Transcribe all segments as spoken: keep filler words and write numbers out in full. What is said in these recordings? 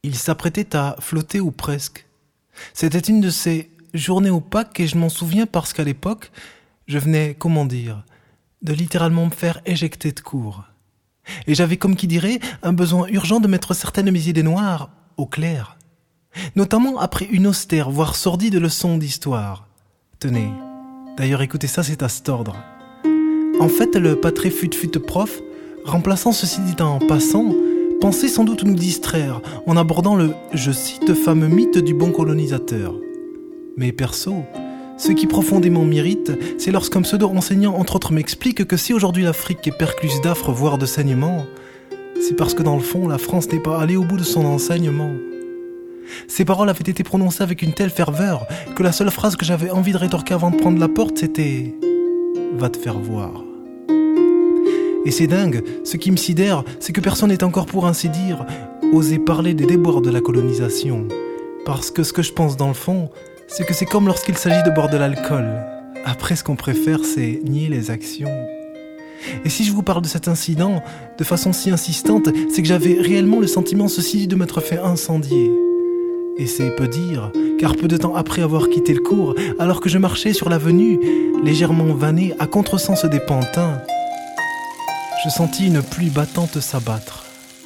Il s'apprêtait à flotter ou presque. C'était une de ces journées opaques et je m'en souviens parce qu'à l'époque, je venais, comment dire, de littéralement me faire éjecter de cours. Et j'avais, comme qui dirait, un besoin urgent de mettre certaines de mes idées noires au clair. Notamment après une austère, voire sordide leçon d'histoire. Tenez, d'ailleurs écoutez ça, c'est à se tordre. En fait, le pas très fut-fut prof, remplaçant ceci dit en passant, pensait sans doute nous distraire en abordant le, je cite, fameux mythe du bon colonisateur. Mais perso, ce qui profondément m'irrite, c'est lorsqu'un pseudo-enseignant entre autres m'explique que si aujourd'hui l'Afrique est percluse d'affres voire de saignements, c'est parce que dans le fond, la France n'est pas allée au bout de son enseignement. Ces paroles avaient été prononcées avec une telle ferveur que la seule phrase que j'avais envie de rétorquer avant de prendre la porte, c'était « Va te faire voir ». Et c'est dingue, ce qui me sidère, c'est que personne n'est encore, pour ainsi dire, osé parler des déboires de la colonisation. Parce que ce que je pense dans le fond, c'est que c'est comme lorsqu'il s'agit de boire de l'alcool. Après, ce qu'on préfère, c'est nier les actions. Et si je vous parle de cet incident, de façon si insistante, c'est que j'avais réellement le sentiment, ceci dit, de m'être fait incendier. Et c'est peu dire, car peu de temps après avoir quitté le cours, alors que je marchais sur l'avenue, légèrement vanné à contresens des pantins, je sentis une pluie battante s'abattre.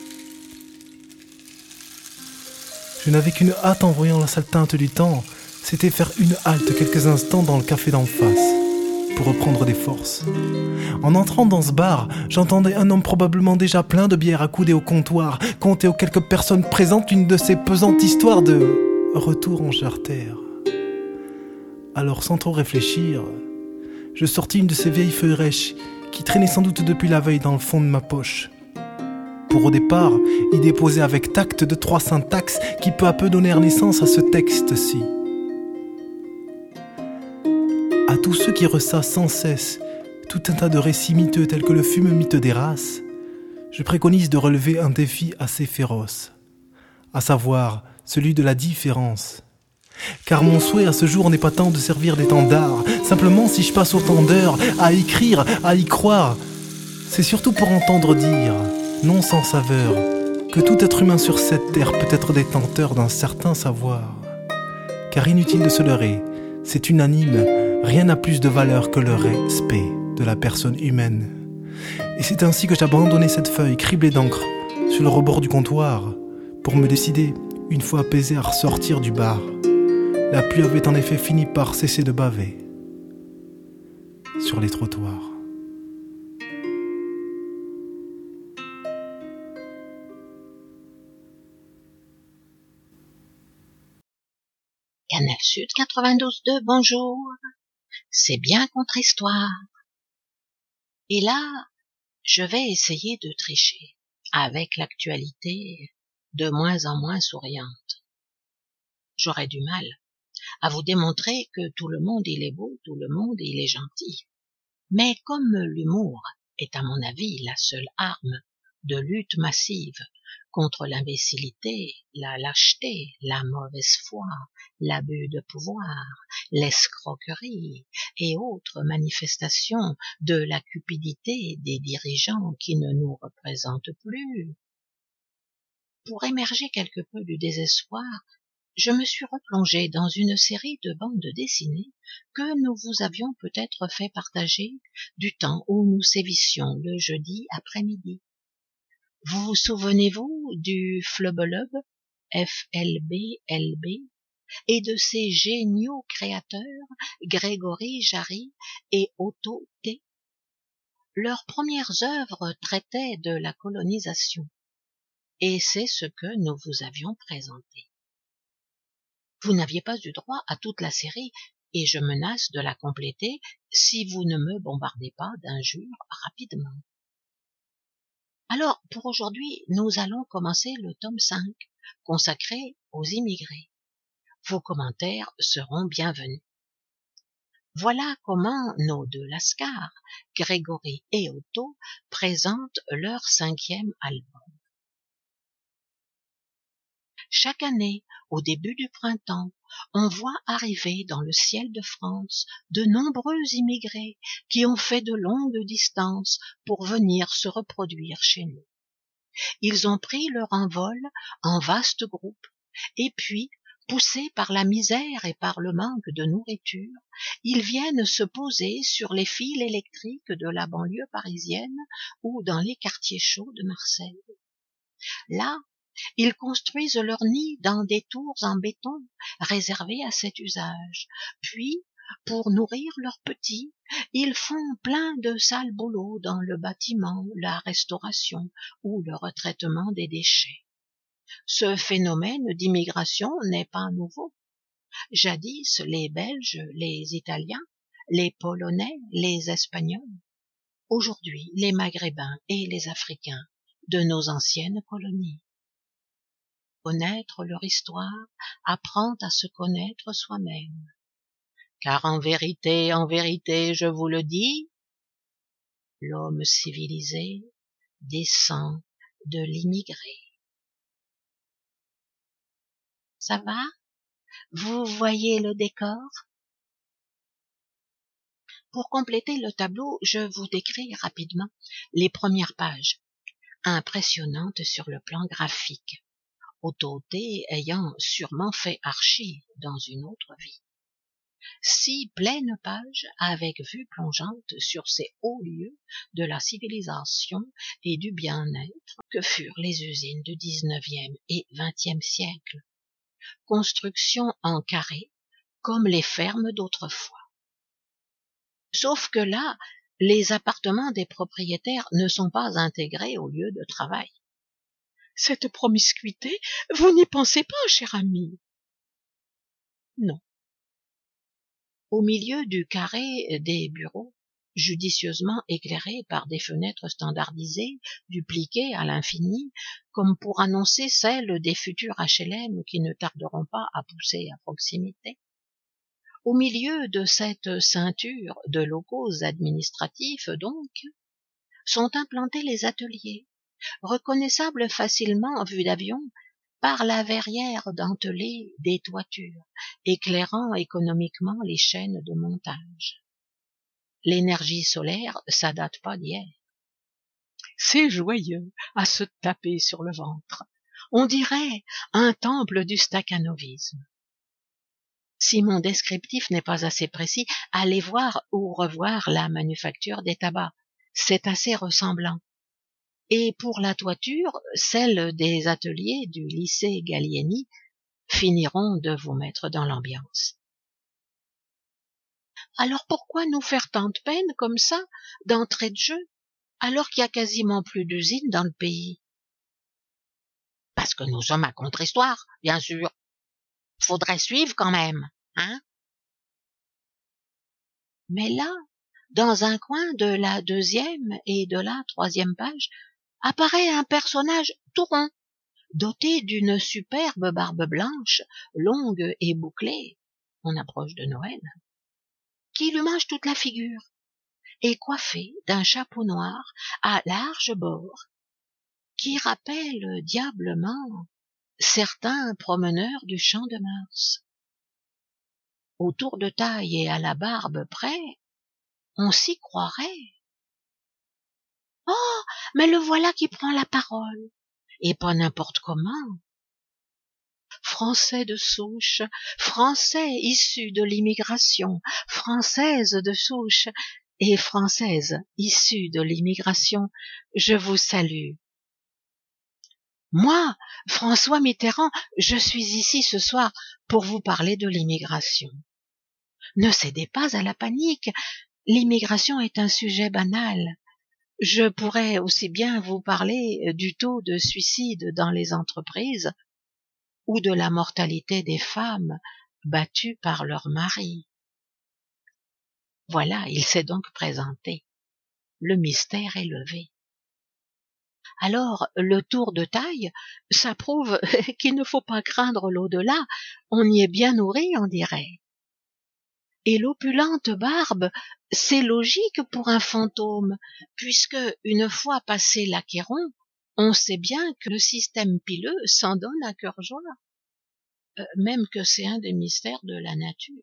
Je n'avais qu'une hâte en voyant la sale teinte du temps, c'était faire une halte quelques instants dans le café d'en face, pour reprendre des forces. En entrant dans ce bar, j'entendais un homme probablement déjà plein de bière accoudé au comptoir, conter aux quelques personnes présentes une de ces pesantes histoires de retour en charter. Alors sans trop réfléchir, je sortis une de ces vieilles feuilles rêches qui traînait sans doute depuis la veille dans le fond de ma poche. Pour au départ, y déposer avec tact deux trois syntaxes qui peu à peu donnèrent naissance à ce texte-ci. À tous ceux qui ressassent sans cesse tout un tas de récits miteux tels que le fume mythe des races, je préconise de relever un défi assez féroce, à savoir celui de la différence. Car mon souhait à ce jour n'est pas tant de servir d'étendard, simplement si je passe autant d'heures à écrire, à y croire, c'est surtout pour entendre dire, non sans saveur, que tout être humain sur cette terre peut être détenteur d'un certain savoir. Car inutile de se leurrer, c'est unanime, rien n'a plus de valeur que le respect de la personne humaine. Et c'est ainsi que j'abandonnais cette feuille criblée d'encre sur le rebord du comptoir pour me décider, une fois apaisé, à ressortir du bar. La pluie avait en effet fini par cesser de baver sur les trottoirs. Canal Sud quatre-vingt-douze deux, bonjour. C'est bien contre-histoire. Et là, je vais essayer de tricher avec l'actualité de moins en moins souriante. J'aurais du mal à vous démontrer que tout le monde il est beau, tout le monde il est gentil. Mais comme l'humour est à mon avis la seule arme de lutte massive contre l'imbécilité, la lâcheté, la mauvaise foi, l'abus de pouvoir, l'escroquerie et autres manifestations de la cupidité des dirigeants qui ne nous représentent plus, pour émerger quelque peu du désespoir, je me suis replongée dans une série de bandes dessinées que nous vous avions peut-être fait partager du temps où nous sévissions le jeudi après-midi. Vous souvenez-vous du Flubelub, F L B L B, et de ses géniaux créateurs, Grégory Jarry et Otto T? Leurs premières œuvres traitaient de la colonisation, et c'est ce que nous vous avions présenté. Vous n'aviez pas eu droit à toute la série, et je menace de la compléter si vous ne me bombardez pas d'injures rapidement. Alors, pour aujourd'hui, nous allons commencer le tome cinq, consacré aux immigrés. Vos commentaires seront bienvenus. Voilà comment nos deux lascars, Grégory et Otto, présentent leur cinquième album. Chaque année, au début du printemps, on voit arriver dans le ciel de France de nombreux immigrés qui ont fait de longues distances pour venir se reproduire chez nous. Ils ont pris leur envol en vastes groupes, et puis, poussés par la misère et par le manque de nourriture, ils viennent se poser sur les fils électriques de la banlieue parisienne ou dans les quartiers chauds de Marseille. Là, ils construisent leurs nids dans des tours en béton réservées à cet usage. Puis, pour nourrir leurs petits, ils font plein de sales boulots dans le bâtiment, la restauration ou le retraitement des déchets. Ce phénomène d'immigration n'est pas nouveau. Jadis, les Belges, les Italiens, les Polonais, les Espagnols, aujourd'hui les Maghrébins et les Africains de nos anciennes colonies. Connaître leur histoire apprend à se connaître soi-même. Car en vérité, en vérité, je vous le dis, l'homme civilisé descend de l'immigré. Ça va? Vous voyez le décor? Pour compléter le tableau, je vous décris rapidement les premières pages, impressionnantes sur le plan graphique, autorité ayant sûrement fait archi dans une autre vie. Six pleines pages avec vue plongeante sur ces hauts lieux de la civilisation et du bien-être que furent les usines du dix-neuvième et vingtième siècle. Construction en carré, comme les fermes d'autrefois. Sauf que là, les appartements des propriétaires ne sont pas intégrés au lieu de travail. Cette promiscuité, vous n'y pensez pas, cher ami? Non. Au milieu du carré des bureaux, judicieusement éclairés par des fenêtres standardisées, dupliquées à l'infini, comme pour annoncer celles des futurs H L M qui ne tarderont pas à pousser à proximité. Au milieu de cette ceinture de locaux administratifs, donc, sont implantés les ateliers, reconnaissables facilement en vue d'avion par la verrière dentelée des toitures, éclairant économiquement les chaînes de montage. L'énergie solaire, ça date pas d'hier. C'est joyeux à se taper sur le ventre. On dirait un temple du stakhanovisme. Si mon descriptif n'est pas assez précis, allez voir ou revoir la manufacture des tabacs. C'est assez ressemblant. Et pour la toiture, celles des ateliers du lycée Gallieni finiront de vous mettre dans l'ambiance. Alors pourquoi nous faire tant de peine comme ça, d'entrée de jeu, alors qu'il y a quasiment plus d'usines dans le pays? Parce que nous sommes à contre-histoire, bien sûr. Faudrait suivre quand même, hein? Mais là, dans un coin de la deuxième et de la troisième page, apparaît un personnage tout rond, doté d'une superbe barbe blanche, longue et bouclée, on approche de Noël, qui lui mange toute la figure, et coiffé d'un chapeau noir à larges bords, qui rappelle diablement certains promeneurs du champ de Mars. Au tour de taille et à la barbe près, on s'y croirait. Oh, mais le voilà qui prend la parole, et pas n'importe comment. Français de souche, Français issus de l'immigration, Française de souche et Française issue de l'immigration, je vous salue. Moi, François Mitterrand, je suis ici ce soir pour vous parler de l'immigration. Ne cédez pas à la panique, l'immigration est un sujet banal. Je pourrais aussi bien vous parler du taux de suicide dans les entreprises ou de la mortalité des femmes battues par leurs maris. Voilà, il s'est donc présenté. Le mystère est levé. Alors, le tour de taille, ça prouve qu'il ne faut pas craindre l'au-delà, on y est bien nourri, on dirait. Et l'opulente barbe, c'est logique pour un fantôme, puisque, une fois passé l'Achéron, on sait bien que le système pileux s'en donne à cœur joie, euh, même que c'est un des mystères de la nature.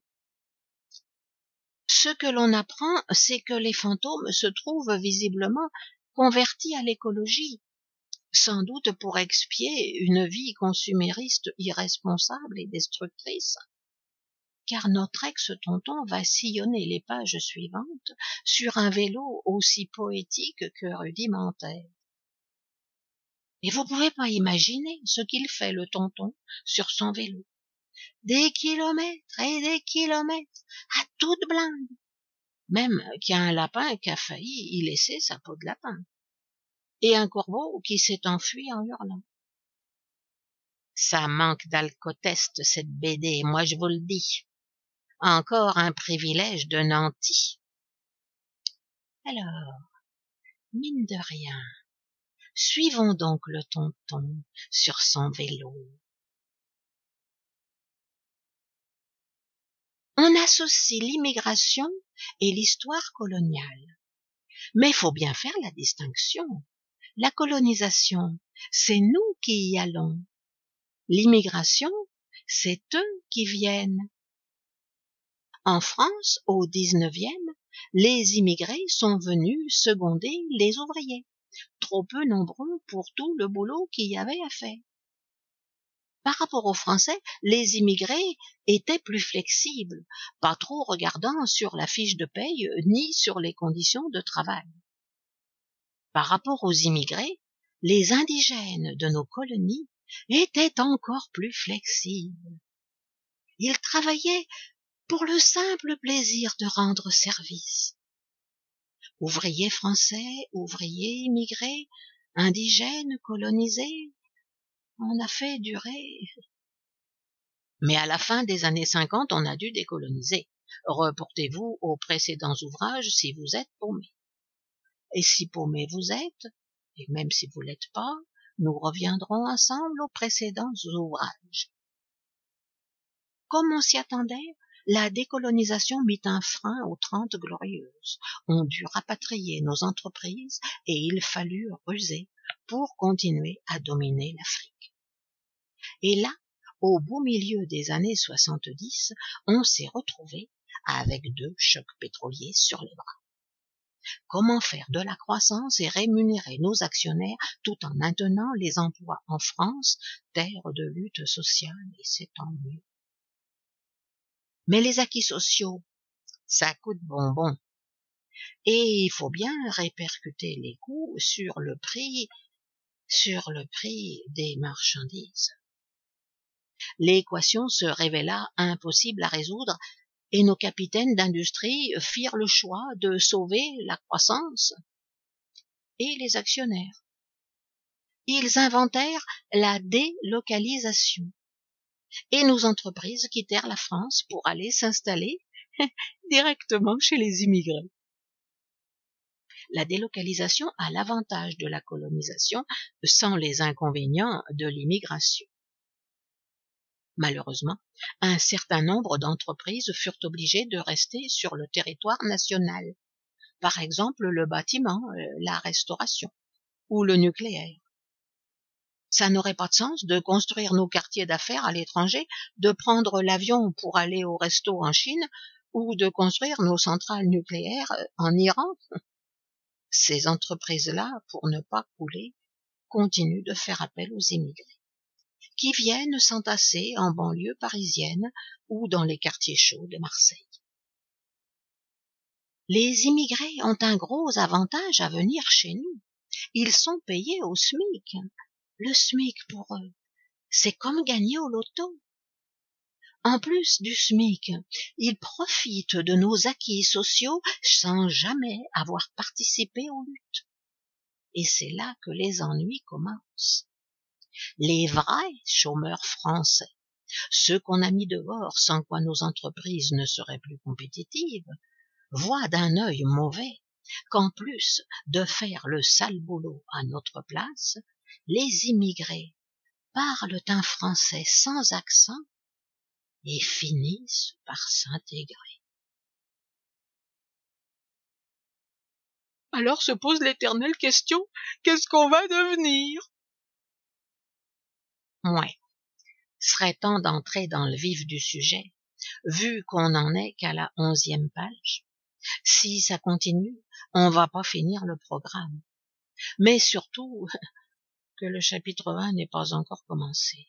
Ce que l'on apprend, c'est que les fantômes se trouvent visiblement convertis à l'écologie, sans doute pour expier une vie consumériste irresponsable et destructrice, car notre ex-tonton va sillonner les pages suivantes sur un vélo aussi poétique que rudimentaire. Et vous pouvez pas imaginer ce qu'il fait, le tonton, sur son vélo. Des kilomètres et des kilomètres, à toute blinde. Même qu'il y a un lapin qui a failli y laisser sa peau de lapin. Et un corbeau qui s'est enfui en hurlant. Ça manque d'alcotest, cette B D, moi je vous le dis. Encore un privilège de nanti. Alors, mine de rien, suivons donc le tonton sur son vélo. On associe l'immigration et l'histoire coloniale. Mais il faut bien faire la distinction. La colonisation, c'est nous qui y allons. L'immigration, c'est eux qui viennent. En France, au dix-neuvième, les immigrés sont venus seconder les ouvriers, trop peu nombreux pour tout le boulot qu'il y avait à faire. Par rapport aux Français, les immigrés étaient plus flexibles, pas trop regardant sur la fiche de paye ni sur les conditions de travail. Par rapport aux immigrés, les indigènes de nos colonies étaient encore plus flexibles. Ils travaillaient pour le simple plaisir de rendre service. Ouvriers français, ouvriers immigrés, indigènes colonisés, on a fait durer. Mais à la fin des années cinquante, on a dû décoloniser. Reportez-vous aux précédents ouvrages si vous êtes paumé. Et si paumé vous êtes, et même si vous l'êtes pas, nous reviendrons ensemble aux précédents ouvrages. Comme on s'y attendait, la décolonisation mit un frein aux Trente Glorieuses. On dut rapatrier nos entreprises et il fallut ruser pour continuer à dominer l'Afrique. Et là, au beau milieu des années soixante-dix, on s'est retrouvé avec deux chocs pétroliers sur les bras. Comment faire de la croissance et rémunérer nos actionnaires tout en maintenant les emplois en France, terre de lutte sociale, et c'est tant mieux. Mais les acquis sociaux, ça coûte bonbon. Et il faut bien répercuter les coûts sur le prix, sur le prix des marchandises. L'équation se révéla impossible à résoudre et nos capitaines d'industrie firent le choix de sauver la croissance et les actionnaires. Ils inventèrent la délocalisation et nos entreprises quittèrent la France pour aller s'installer directement chez les immigrés. La délocalisation a l'avantage de la colonisation sans les inconvénients de l'immigration. Malheureusement, un certain nombre d'entreprises furent obligées de rester sur le territoire national. Par exemple, le bâtiment, la restauration ou le nucléaire. Ça n'aurait pas de sens de construire nos quartiers d'affaires à l'étranger, de prendre l'avion pour aller au resto en Chine ou de construire nos centrales nucléaires en Iran. Ces entreprises-là, pour ne pas couler, continuent de faire appel aux immigrés, qui viennent s'entasser en banlieue parisienne ou dans les quartiers chauds de Marseille. Les immigrés ont un gros avantage à venir chez nous. Ils sont payés au SMIC. Le SMIC pour eux, c'est comme gagner au loto. En plus du SMIC, ils profitent de nos acquis sociaux sans jamais avoir participé aux luttes. Et c'est là que les ennuis commencent. Les vrais chômeurs français, ceux qu'on a mis dehors sans quoi nos entreprises ne seraient plus compétitives, voient d'un œil mauvais qu'en plus de faire le sale boulot à notre place, les immigrés parlent un français sans accent et finissent par s'intégrer. Alors se pose l'éternelle question, qu'est-ce qu'on va devenir? Ouais, serait temps d'entrer dans le vif du sujet, vu qu'on n'en est qu'à la onzième page. Si ça continue, on va pas finir le programme. Mais surtout, que le chapitre un n'est pas encore commencé.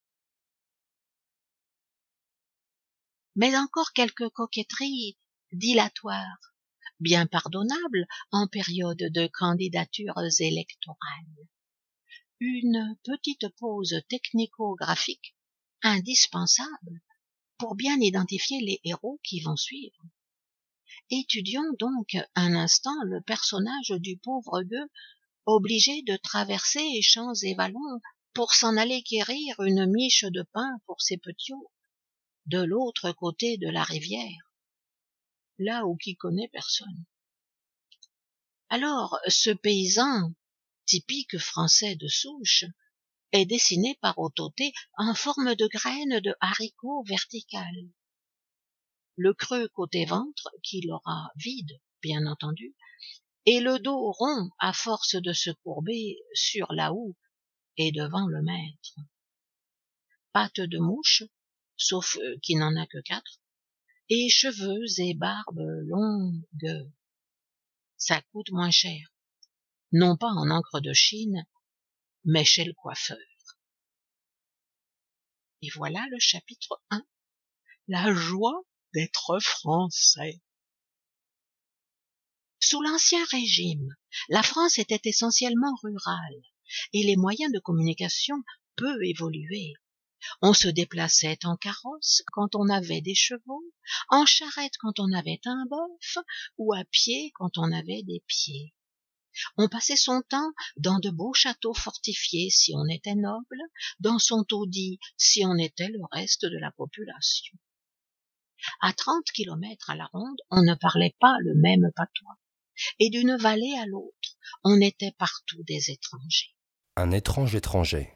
Mais encore quelques coquetteries dilatoires, bien pardonnables en période de candidatures électorales. Une petite pause technico-graphique indispensable pour bien identifier les héros qui vont suivre. Étudions donc un instant le personnage du pauvre gueux obligé de traverser champs et vallons pour s'en aller quérir une miche de pain pour ses petiots, de l'autre côté de la rivière, là où qui connaît personne. Alors, ce paysan, typique français de souche, est dessiné par Autoté en forme de graine de haricot verticale. Le creux côté ventre, qu'il aura vide, bien entendu, et le dos rond à force de se courber sur la houe et devant le maître. Pattes de mouche, sauf qu'il n'en a que quatre, et cheveux et barbe longues. Ça coûte moins cher, non pas en encre de Chine, mais chez le coiffeur. Et voilà le chapitre un. La joie d'être français. Sous l'Ancien Régime, la France était essentiellement rurale et les moyens de communication peu évolués. On se déplaçait en carrosse quand on avait des chevaux, en charrette quand on avait un bœuf, ou à pied quand on avait des pieds. On passait son temps dans de beaux châteaux fortifiés si on était noble, dans son taudis si on était le reste de la population. À trente kilomètres à la ronde, on ne parlait pas le même patois, et d'une vallée à l'autre, on était partout des étrangers. Un étrange étranger.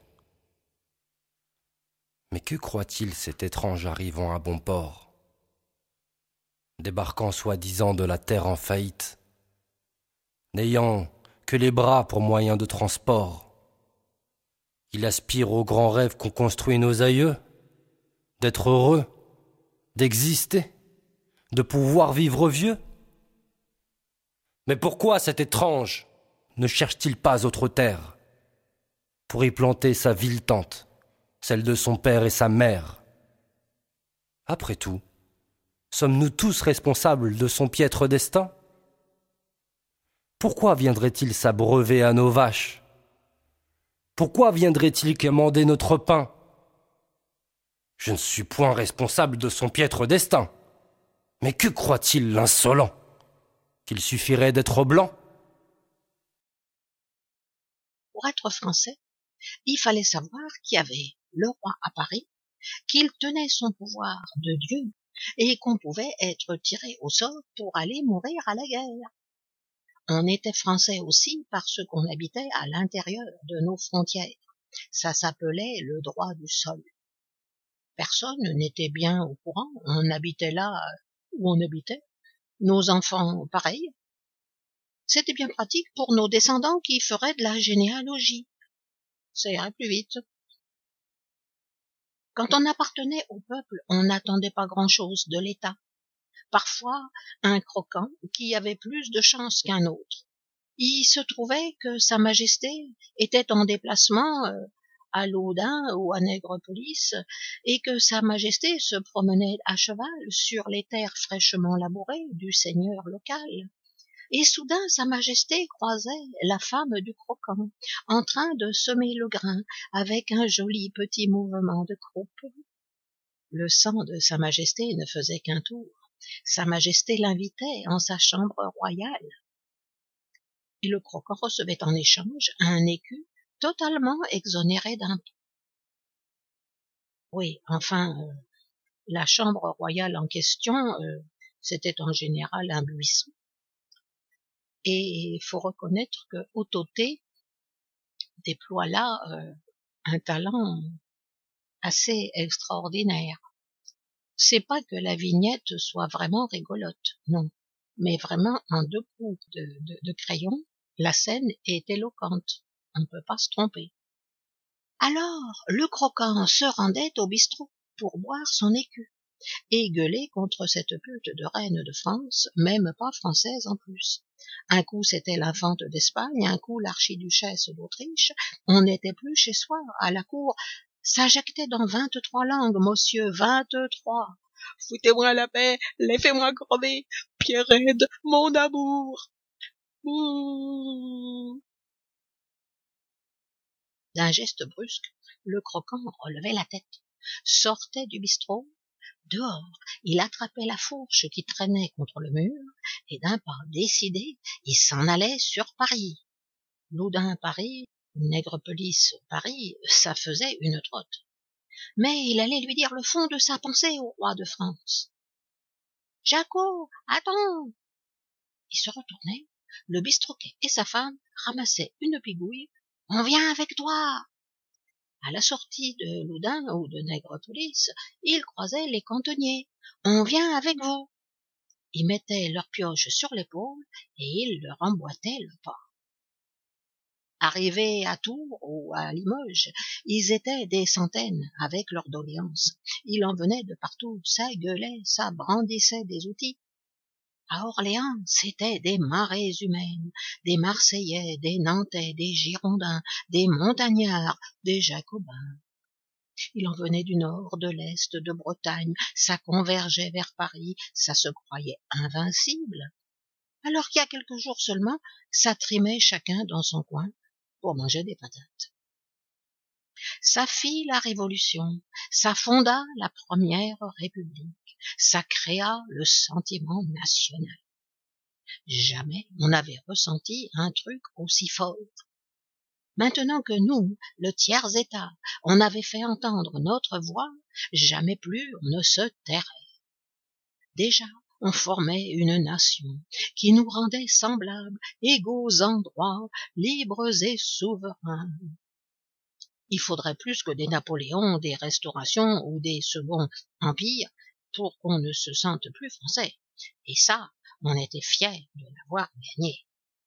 Mais que croit-il cet étrange arrivant à bon port, débarquant soi-disant de la terre en faillite, n'ayant que les bras pour moyen de transport? Il aspire au grand rêve qu'ont construit nos aïeux, d'être heureux, d'exister, de pouvoir vivre vieux. Mais pourquoi cet étrange ne cherche-t-il pas autre terre pour y planter sa ville tente, celle de son père et sa mère? Après tout, sommes-nous tous responsables de son piètre destin? Pourquoi viendrait-il s'abreuver à nos vaches? Pourquoi viendrait-il quémander notre pain? Je ne suis point responsable de son piètre destin. Mais que croit-il, l'insolent? Qu'il suffirait d'être blanc? Pour être français, il fallait savoir qu'il y avait le roi à Paris, qu'il tenait son pouvoir de Dieu et qu'on pouvait être tiré au sort pour aller mourir à la guerre. On était français aussi parce qu'on habitait à l'intérieur de nos frontières. Ça s'appelait le droit du sol. Personne n'était bien au courant, on habitait là où on habitait, nos enfants pareil. C'était bien pratique pour nos descendants qui feraient de la généalogie. Ça irait plus vite. Quand on appartenait au peuple, on n'attendait pas grand-chose de l'État. Parfois, un croquant qui avait plus de chance qu'un autre. Il se trouvait que Sa Majesté était en déplacement euh, à Loudun ou à Nègrepelisse, et que Sa Majesté se promenait à cheval sur les terres fraîchement labourées du seigneur local. Et soudain, Sa Majesté croisait la femme du croquant, en train de semer le grain avec un joli petit mouvement de croupe. Le sang de Sa Majesté ne faisait qu'un tour. Sa Majesté l'invitait en sa chambre royale. Et le croquant recevait en échange un écu totalement exonéré d'impôts. Oui, enfin, euh, la chambre royale en question, euh, c'était en général un buisson. Et il faut reconnaître que Autoté déploie là euh, un talent assez extraordinaire. C'est pas que la vignette soit vraiment rigolote, non, mais vraiment en deux coups de, de, de crayon, la scène est éloquente, on ne peut pas se tromper. Alors, le croquant se rendait au bistrot pour boire son écu. et gueuler contre cette pute de reine de France, même pas française en plus. Un coup c'était l'infante d'Espagne, un coup l'archiduchesse d'Autriche, on n'était plus chez soi, à la cour, ça jactait dans vingt-trois langues, monsieur, vingt-trois. Foutez-moi la paix, laissez-moi crever, Pierrette, mon amour. Ouh. D'un geste brusque, le croquant relevait la tête, sortait du bistrot. Dehors, il attrapait la fourche qui traînait contre le mur, et d'un pas décidé, il s'en allait sur Paris. Loudun Paris, Nègrepelisse Paris, ça faisait une trotte. Mais il allait lui dire le fond de sa pensée au roi de France. « Jaco, attends !» Il se retournait, le bistroquet et sa femme ramassaient une pigouille. « On vient avec toi !» À la sortie de Loudun ou de Nègrepelisse, ils croisaient les cantonniers. « On vient avec vous !» Ils mettaient leur pioche sur l'épaule et ils leur emboîtaient le pas. Arrivés à Tours ou à Limoges, ils étaient des centaines avec leurs doléances. Il en venait de partout, ça gueulait, ça brandissait des outils. À Orléans, c'étaient des marées humaines, des Marseillais, des Nantais, des Girondins, des Montagnards, des Jacobins. Il en venait du nord, de l'est, de Bretagne, ça convergeait vers Paris, ça se croyait invincible. Alors qu'il y a quelques jours seulement, ça trimait chacun dans son coin pour manger des patates. Ça fit la Révolution, ça fonda la Première République, ça créa le sentiment national. Jamais on n'avait ressenti un truc aussi fort. Maintenant que nous, le tiers-État, on avait fait entendre notre voix, jamais plus on ne se tairait. Déjà, on formait une nation qui nous rendait semblables, égaux en droit, libres et souverains. Il faudrait plus que des Napoléons, des Restaurations ou des Seconds Empires pour qu'on ne se sente plus français. Et ça, on était fiers de l'avoir gagné.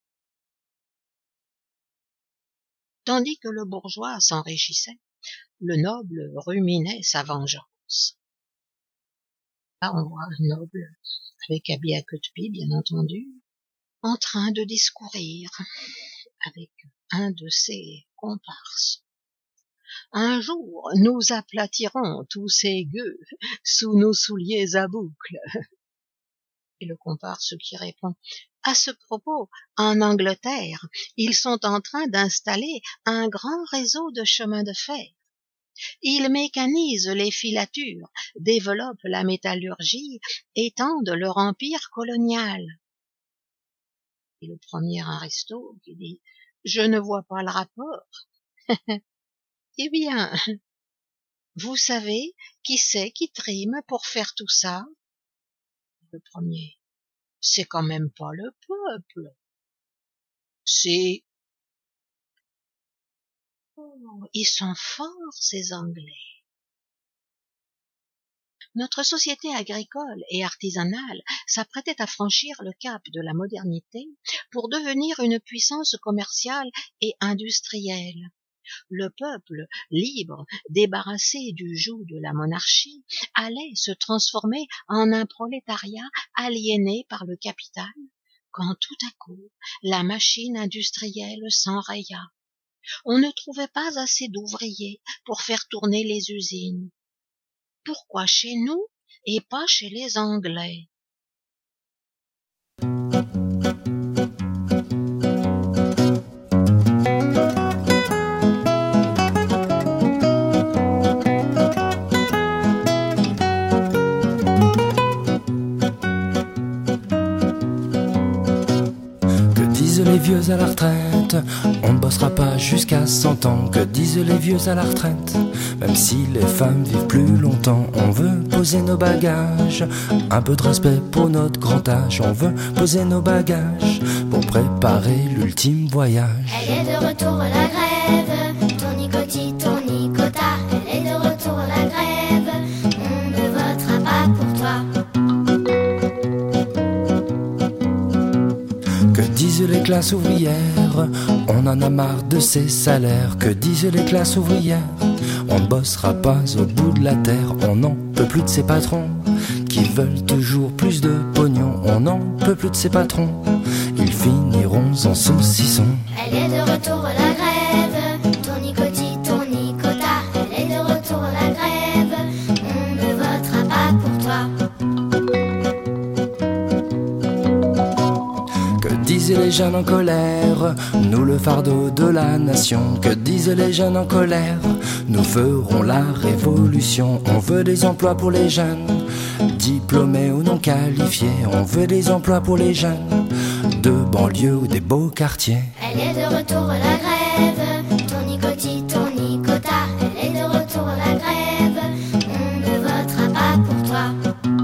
Tandis que le bourgeois s'enrichissait, le noble ruminait sa vengeance. Là, on voit un noble, avec habit à queue de pie, bien entendu, en train de discourir avec un de ses comparses. Un jour, nous aplatirons tous ces gueux sous nos souliers à boucles. Et le comparse qui répond, à ce propos, en Angleterre, ils sont en train d'installer un grand réseau de chemins de fer. Ils mécanisent les filatures, développent la métallurgie, étendent leur empire colonial. Et le premier aristo qui dit, je ne vois pas le rapport. Eh bien, vous savez qui c'est qui trime pour faire tout ça? Le premier, c'est quand même pas le peuple. C'est... Oh, ils sont forts, ces Anglais. Notre société agricole et artisanale s'apprêtait à franchir le cap de la modernité pour devenir une puissance commerciale et industrielle. Le peuple, libre, débarrassé du joug de la monarchie, allait se transformer en un prolétariat aliéné par le capital, quand tout à coup, la machine industrielle s'enraya. On ne trouvait pas assez d'ouvriers pour faire tourner les usines. Pourquoi chez nous et pas chez les Anglais? Les vieux à la retraite, on ne bossera pas jusqu'à cent ans. Que disent les vieux à la retraite, même si les femmes vivent plus longtemps. On veut poser nos bagages, un peu de respect pour notre grand âge. On veut poser nos bagages pour préparer l'ultime voyage. Elle est de retour la grève, tournicoti, tournicota. Elle est de retour la grève, on ne votera pas pour toi. Que disent les classes ouvrières, on en a marre de ces salaires. Que disent les classes ouvrières, on ne bossera pas au bout de la terre. On n'en peut plus de ces patrons qui veulent toujours plus de pognon. On n'en peut plus de ces patrons, ils finiront en saucisson. Elle est de retour la grève, tournicoti, tournicota. Elle est de retour la grève, on ne votera pas pour toi. Que disent les jeunes en colère, nous le fardeau de la nation. Que disent les jeunes en colère, nous ferons la révolution. On veut des emplois pour les jeunes, diplômés ou non qualifiés. On veut des emplois pour les jeunes, de banlieue ou des beaux quartiers. Elle est de retour la grève, tournicoti, tournicota. Elle est de retour la grève, on ne votera pas pour toi.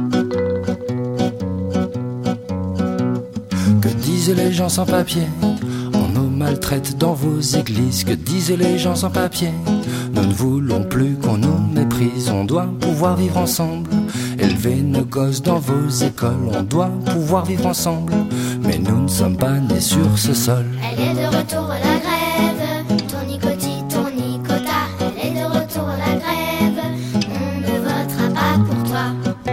Que disent les gens sans papier, on nous maltraite dans vos églises. Que disent les gens sans papier, nous ne voulons plus qu'on nous méprise. On doit pouvoir vivre ensemble, élever nos gosses dans vos écoles. On doit pouvoir vivre ensemble, mais nous ne sommes pas nés sur ce sol. Elle est de retour la grève, tournicoti, tournicota. Elle est de retour la grève, on ne votera pas pour toi.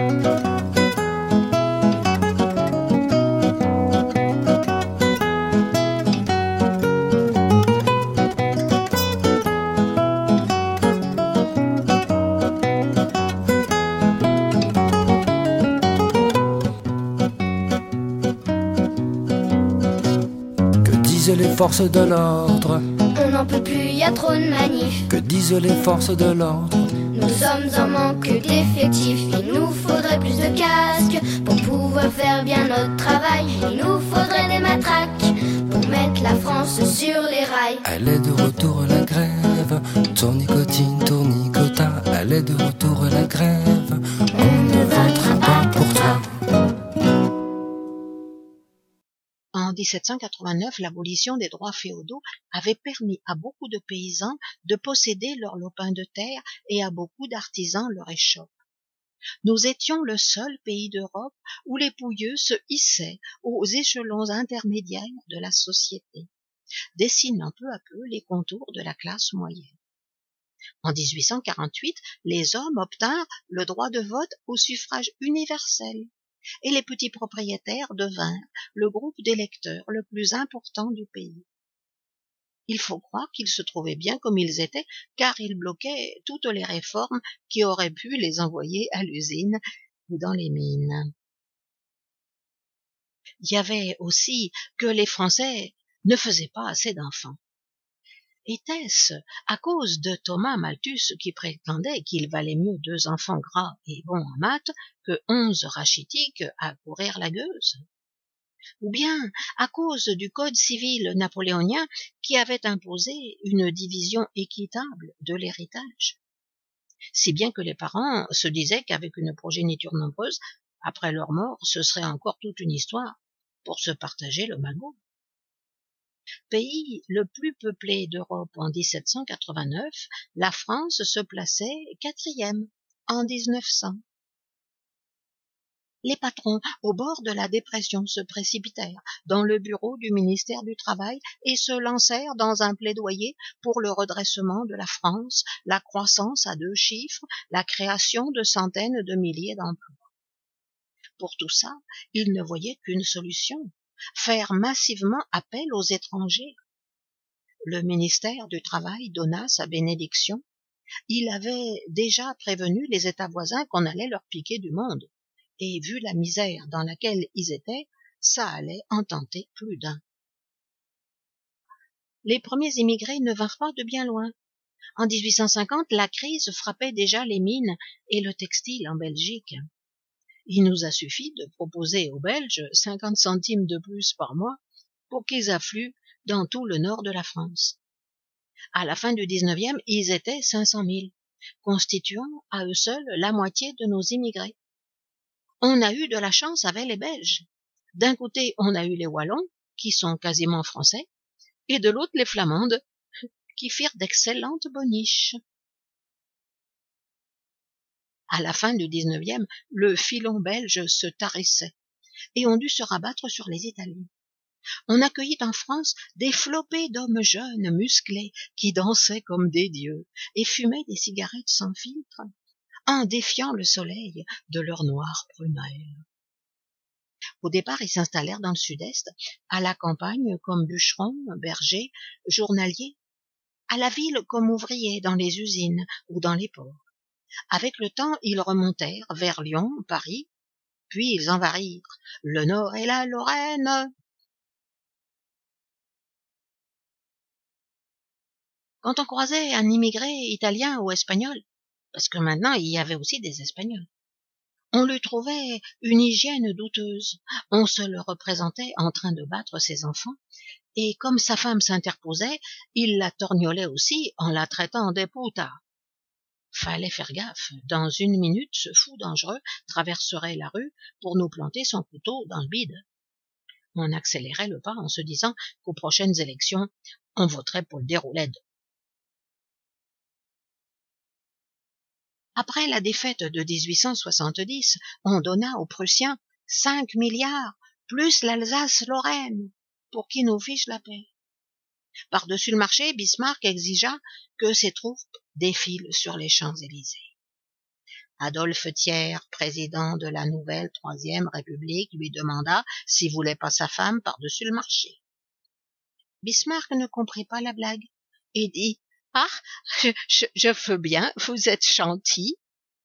Que disent les forces de l'ordre, On n'en peut plus, y a trop de manifs. que disent les forces de l'ordre, Nous sommes en manque d'effectifs. Il nous faudrait plus de casques pour pouvoir faire bien notre travail. Il nous faudrait des matraques pour mettre la France sur les rails. elle est de retour la grève, tournicotine, tournicota. Elle est de retour la grève, on ne votera pas pour toi. En dix-sept cent quatre-vingt-neuf, l'abolition des droits féodaux avait permis à beaucoup de paysans de posséder leur lopin de terre et à beaucoup d'artisans leur échoppe. Nous étions le seul pays d'Europe où les pouilleux se hissaient aux échelons intermédiaires de la société, dessinant peu à peu les contours de la classe moyenne. En dix-huit cent quarante-huit, les hommes obtinrent le droit de vote au suffrage universel, et les petits propriétaires devinrent le groupe d'électeurs le plus important du pays. Il faut croire qu'ils se trouvaient bien comme ils étaient, car ils bloquaient toutes les réformes qui auraient pu les envoyer à l'usine ou dans les mines. Il y avait aussi que les Français ne faisaient pas assez d'enfants. Était-ce à cause de Thomas Malthus qui prétendait qu'il valait mieux deux enfants gras et bons en maths que onze rachitiques à courir la gueuse? Ou bien à cause du code civil napoléonien qui avait imposé une division équitable de l'héritage? Si bien que les parents se disaient qu'avec une progéniture nombreuse, après leur mort, ce serait encore toute une histoire pour se partager le magot. Pays le plus peuplé d'Europe en dix-sept cent quatre-vingt-neuf, la France se plaçait quatrième en dix-neuf cents. Les patrons, au bord de la dépression, se précipitèrent dans le bureau du ministère du Travail et se lancèrent dans un plaidoyer pour le redressement de la France, la croissance à deux chiffres, la création de centaines de milliers d'emplois. Pour tout ça, ils ne voyaient qu'une solution: faire massivement appel aux étrangers. Le ministère du Travail donna sa bénédiction. Il avait déjà prévenu les États voisins qu'on allait leur piquer du monde. Et vu la misère dans laquelle ils étaient, ça allait en tenter plus d'un. Les premiers immigrés ne vinrent pas de bien loin. En dix-huit cent cinquante, la crise frappait déjà les mines et le textile en Belgique. Il nous a suffi de proposer aux Belges cinquante centimes de plus par mois pour qu'ils affluent dans tout le nord de la France. À la fin du dix-neuvième, ils étaient cinq cent mille, constituant à eux seuls la moitié de nos immigrés. On a eu de la chance avec les Belges. D'un côté, on a eu les Wallons, qui sont quasiment français, et de l'autre, les Flamandes, qui firent d'excellentes boniches. À la fin du dix-neuvième, le filon belge se tarissait, et on dut se rabattre sur les Italiens. On accueillit en France des flopées d'hommes jeunes, musclés, qui dansaient comme des dieux, et fumaient des cigarettes sans filtre. en défiant le soleil de leur noir prunelle. Au départ, ils s'installèrent dans le sud-est, à la campagne comme bûcherons, bergers, journaliers, à la ville comme ouvriers dans les usines ou dans les ports. Avec le temps, ils remontèrent vers Lyon, Paris, puis ils envahirent le Nord et la Lorraine. Quand on croisait un immigré italien ou espagnol, parce que maintenant il y avait aussi des Espagnols, on lui trouvait une hygiène douteuse. On se le représentait en train de battre ses enfants, et comme sa femme s'interposait, il la torgnolait aussi en la traitant de puta. Fallait faire gaffe. Dans une minute, ce fou dangereux traverserait la rue pour nous planter son couteau dans le bide. On accélérait le pas en se disant qu'aux prochaines élections, on voterait pour le déroulède. Après la défaite de dix-huit cent soixante-dix, on donna aux Prussiens cinq milliards, plus l'Alsace-Lorraine, pour qu'ils nous fichent la paix. Par-dessus le marché, Bismarck exigea que ses troupes défilent sur les Champs-Élysées. Adolphe Thiers, président de la nouvelle Troisième République, lui demanda s'il voulait pas sa femme par-dessus le marché. Bismarck ne comprit pas la blague et dit « Ah, je, je, je veux bien, vous êtes gentil. »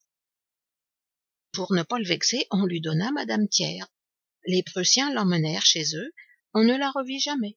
Pour ne pas le vexer, on lui donna Madame Thiers. Les Prussiens l'emmenèrent chez eux, on ne la revit jamais.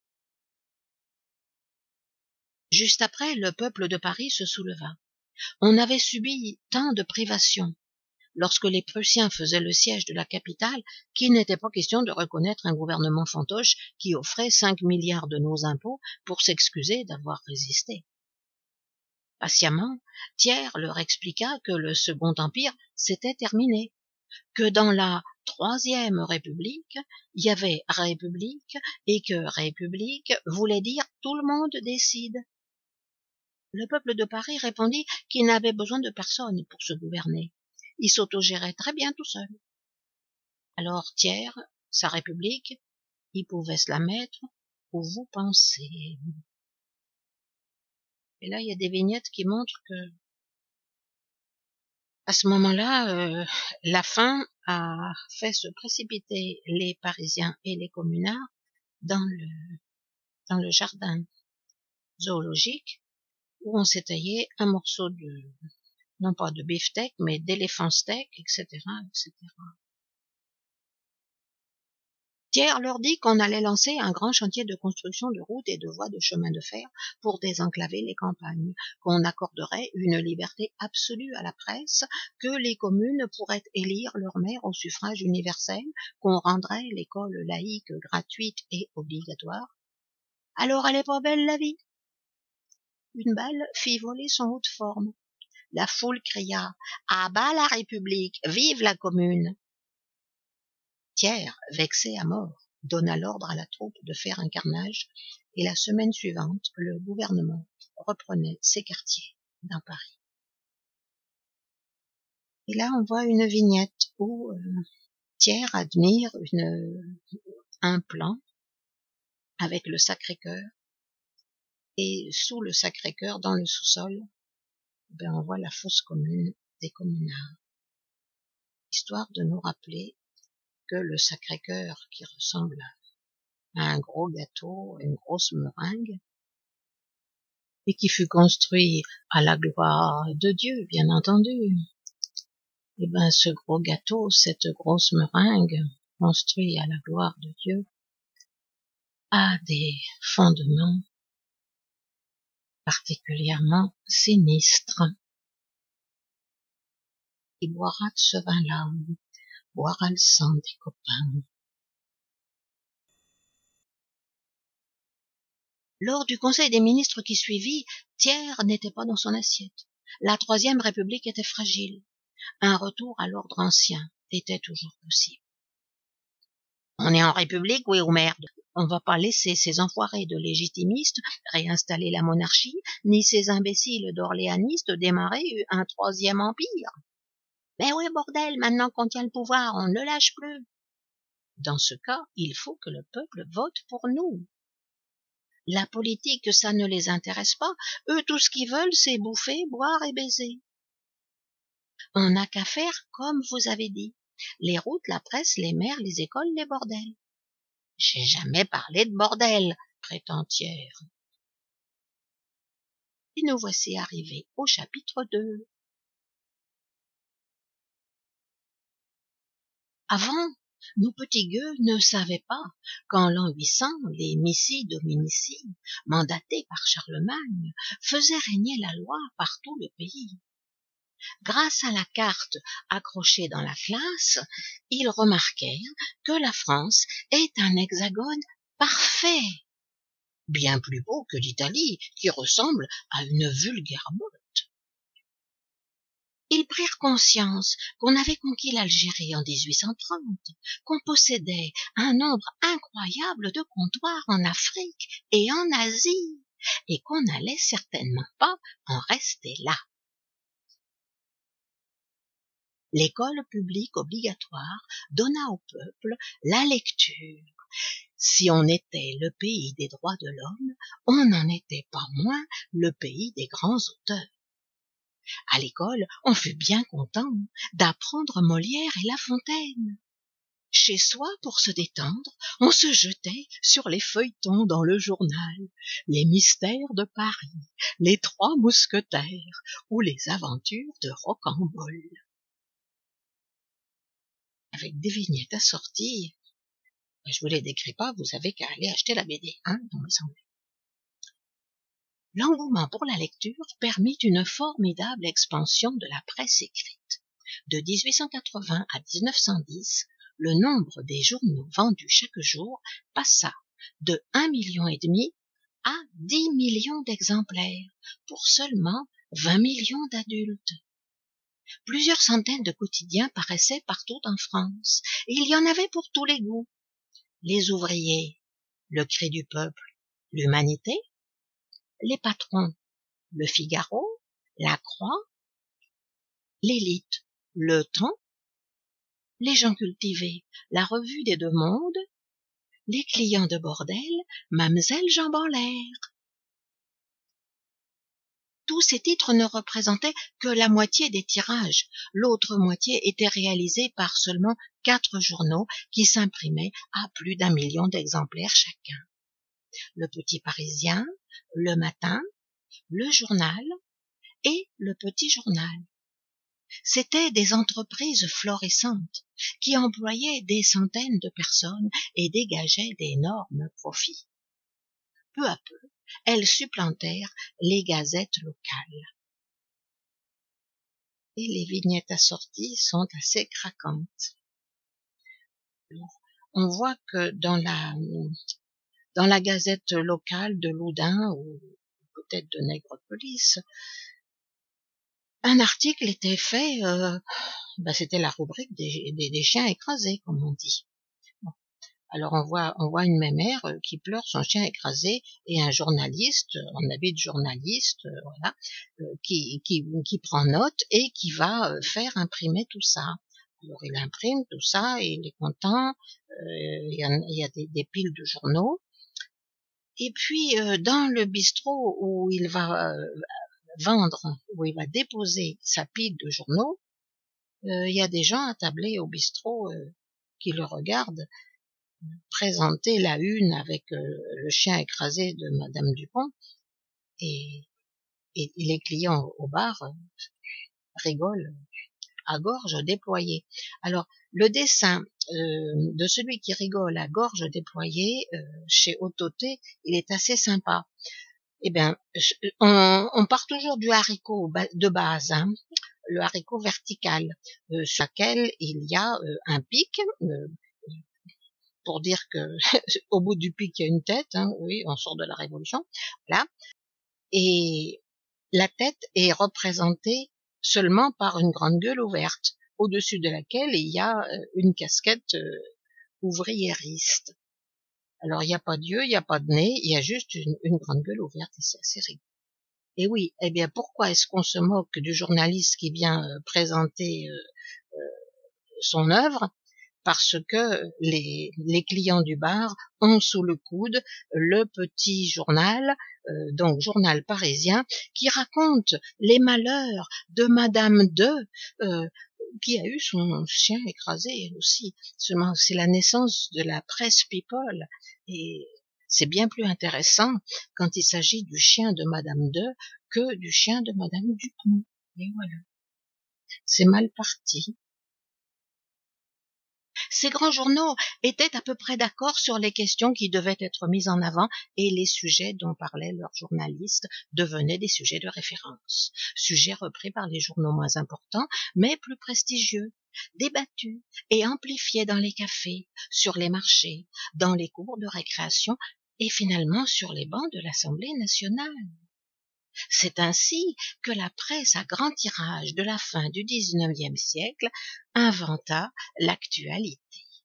Juste après, le peuple de Paris se souleva. On avait subi tant de privations lorsque les Prussiens faisaient le siège de la capitale qu'il n'était pas question de reconnaître un gouvernement fantoche qui offrait cinq milliards de nos impôts pour s'excuser d'avoir résisté. Patiemment, Thiers leur expliqua que le Second Empire s'était terminé, que dans la Troisième République, il y avait République et que République voulait dire tout le monde décide. Le peuple de Paris répondit qu'il n'avait besoin de personne pour se gouverner. Il s'autogérait très bien tout seul. Alors Thiers, sa République, il pouvait se la mettre où vous pensez. Et là, il y a des vignettes qui montrent que, à ce moment-là, euh, la faim a fait se précipiter les Parisiens et les communards dans le, dans le jardin zoologique où on s'est taillé un morceau de, non pas de beefsteak, mais d'éléphant steak, et cetera, et cetera. Thiers leur dit qu'on allait lancer un grand chantier de construction de routes et de voies de chemin de fer pour désenclaver les campagnes, qu'on accorderait une liberté absolue à la presse, que les communes pourraient élire leur maire au suffrage universel, qu'on rendrait l'école laïque gratuite et obligatoire. Alors elle est pas belle la vie? Une balle fit voler son haut de forme. La foule cria « À bas la République, vive la commune !» Thiers, vexé à mort, donna l'ordre à la troupe de faire un carnage, et la semaine suivante, le gouvernement reprenait ses quartiers dans Paris. Et là, on voit une vignette où euh, Thiers admire une, un plan avec le Sacré-Cœur, et sous le Sacré-Cœur, dans le sous-sol, ben, on voit la fosse commune des communards, histoire de nous rappeler que le Sacré-Cœur, qui ressemble à un gros gâteau, une grosse meringue, et qui fut construit à la gloire de Dieu, bien entendu. Et ben, ce gros gâteau, cette grosse meringue, construit à la gloire de Dieu, a des fondements particulièrement sinistres. Il boira de ce vin-là, boira le sang des copains. Lors du Conseil des ministres qui suivit, Thiers n'était pas dans son assiette. La Troisième République était fragile. Un retour à l'ordre ancien était toujours possible. On est en République, oui ou merde. On va pas laisser ces enfoirés de légitimistes réinstaller la monarchie, ni ces imbéciles d'orléanistes démarrer un troisième empire. Mais oui, bordel, maintenant qu'on tient le pouvoir, on ne le lâche plus. Dans ce cas, il faut que le peuple vote pour nous. La politique, ça ne les intéresse pas. Eux, tout ce qu'ils veulent, c'est bouffer, boire et baiser. On n'a qu'à faire comme vous avez dit. Les routes, la presse, les mers, les écoles, les bordels. J'ai jamais parlé de bordel, prétend Thiers. Et nous voici arrivés au chapitre deux. Avant, nos petits gueux ne savaient pas qu'en l'an huit cents, les missi dominici, mandatés par Charlemagne, faisaient régner la loi par tout le pays. Grâce à la carte accrochée dans la classe, ils remarquèrent que la France est un hexagone parfait, bien plus beau que l'Italie, qui ressemble à une vulgaire botte. Ils prirent conscience qu'on avait conquis l'Algérie en dix-huit cent trente, qu'on possédait un nombre incroyable de comptoirs en Afrique et en Asie, et qu'on n'allait certainement pas en rester là. L'école publique obligatoire donna au peuple la lecture. Si on était le pays des droits de l'homme, on n'en était pas moins le pays des grands auteurs. À l'école, on fut bien content d'apprendre Molière et La Fontaine. Chez soi, pour se détendre, on se jetait sur les feuilletons dans le journal, les mystères de Paris, les trois mousquetaires ou les aventures de Rocambole. Avec des vignettes assorties, je vous les décris pas, vous avez qu'à aller acheter la B D, hein, il me semble. L'engouement pour la lecture permit une formidable expansion de la presse écrite. De dix-huit cent quatre-vingts à dix-neuf cent dix, le nombre des journaux vendus chaque jour passa de un million et demi à dix millions d'exemplaires pour seulement vingt millions d'adultes. Plusieurs centaines de quotidiens paraissaient partout en France, et il y en avait pour tous les goûts. Les ouvriers, le Cri du peuple, l'Humanité, les patrons, le Figaro, la Croix, l'élite, le Temps, les gens cultivés, la Revue des Deux Mondes, les clients de bordel, Mamselle Jambes en l'air. Tous ces titres ne représentaient que la moitié des tirages. L'autre moitié était réalisée par seulement quatre journaux qui s'imprimaient à plus d'un million d'exemplaires chacun. Le Petit Parisien, Le Matin, Le Journal et Le Petit Journal. C'étaient des entreprises florissantes qui employaient des centaines de personnes et dégageaient d'énormes profits. Peu à peu, elles supplantèrent les gazettes locales. Et les vignettes assorties sont assez craquantes. Alors, on voit que dans la, dans la gazette locale de Loudun ou peut-être de Nègrepelisse, un article était fait, euh, ben c'était la rubrique des, des, des chiens écrasés, comme on dit. Bon. Alors on voit, on voit une mémère qui pleure son chien écrasé et un journaliste, en habit de journaliste, euh, voilà, euh, qui, qui, qui prend note et qui va faire imprimer tout ça. Alors il imprime tout ça et il est content. Euh, il y a, il y a des, des piles de journaux. Et puis euh, dans le bistrot où il va euh, vendre, où il va déposer sa pile de journaux, euh, il y a des gens attablés au bistrot euh, qui le regardent présenter la une avec euh, le chien écrasé de Madame Dupont, et, et, et les clients au bar euh, rigolent à gorge déployée. Alors le dessin euh, de celui qui rigole à gorge déployée euh, chez Autoté, il est assez sympa. Eh bien, on, on part toujours du haricot de base, hein, le haricot vertical, euh, sur lequel il y a euh, un pic, euh, pour dire que au bout du pic il y a une tête, hein, oui, on sort de la Révolution, voilà. Et la tête est représentée seulement par une grande gueule ouverte, au-dessus de laquelle il y a euh, une casquette euh, ouvriériste. Alors, il n'y a pas d'yeux, il n'y a pas de nez, il y a juste une, une grande gueule ouverte, et c'est assez rigolo. Et oui, eh bien, pourquoi est-ce qu'on se moque du journaliste qui vient euh, présenter euh, euh, son œuvre? parce que les, les clients du bar ont sous le coude le petit journal, euh, donc journal parisien, qui raconte les malheurs de Madame de, euh, qui a eu son chien écrasé elle aussi. Seulement, c'est la naissance de la presse people, et c'est bien plus intéressant quand il s'agit du chien de Madame de que du chien de Madame Dupont. Et voilà. C'est mal parti. Ces grands journaux étaient à peu près d'accord sur les questions qui devaient être mises en avant, et les sujets dont parlaient leurs journalistes devenaient des sujets de référence, sujets repris par les journaux moins importants, mais plus prestigieux, débattus et amplifiés dans les cafés, sur les marchés, dans les cours de récréation et finalement sur les bancs de l'Assemblée nationale. C'est ainsi que la presse à grand tirage de la fin du dix-neuvième siècle inventa l'actualité.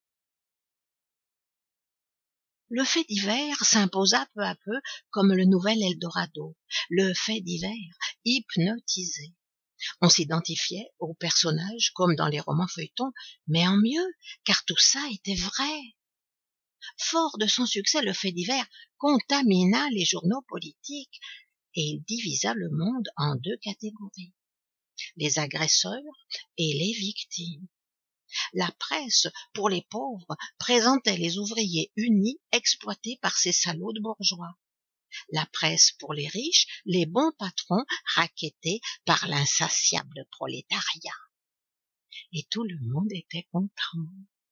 Le fait divers s'imposa peu à peu comme le nouvel Eldorado, le fait divers hypnotisé. On s'identifiait aux personnages comme dans les romans feuilletons, mais en mieux, car tout ça était vrai. Fort de son succès, le fait divers contamina les journaux politiques, et il divisa le monde en deux catégories, les agresseurs et les victimes. La presse, pour les pauvres, présentait les ouvriers unis exploités par ces salauds de bourgeois. La presse, pour les riches, les bons patrons rackettés par l'insatiable prolétariat. Et tout le monde était content.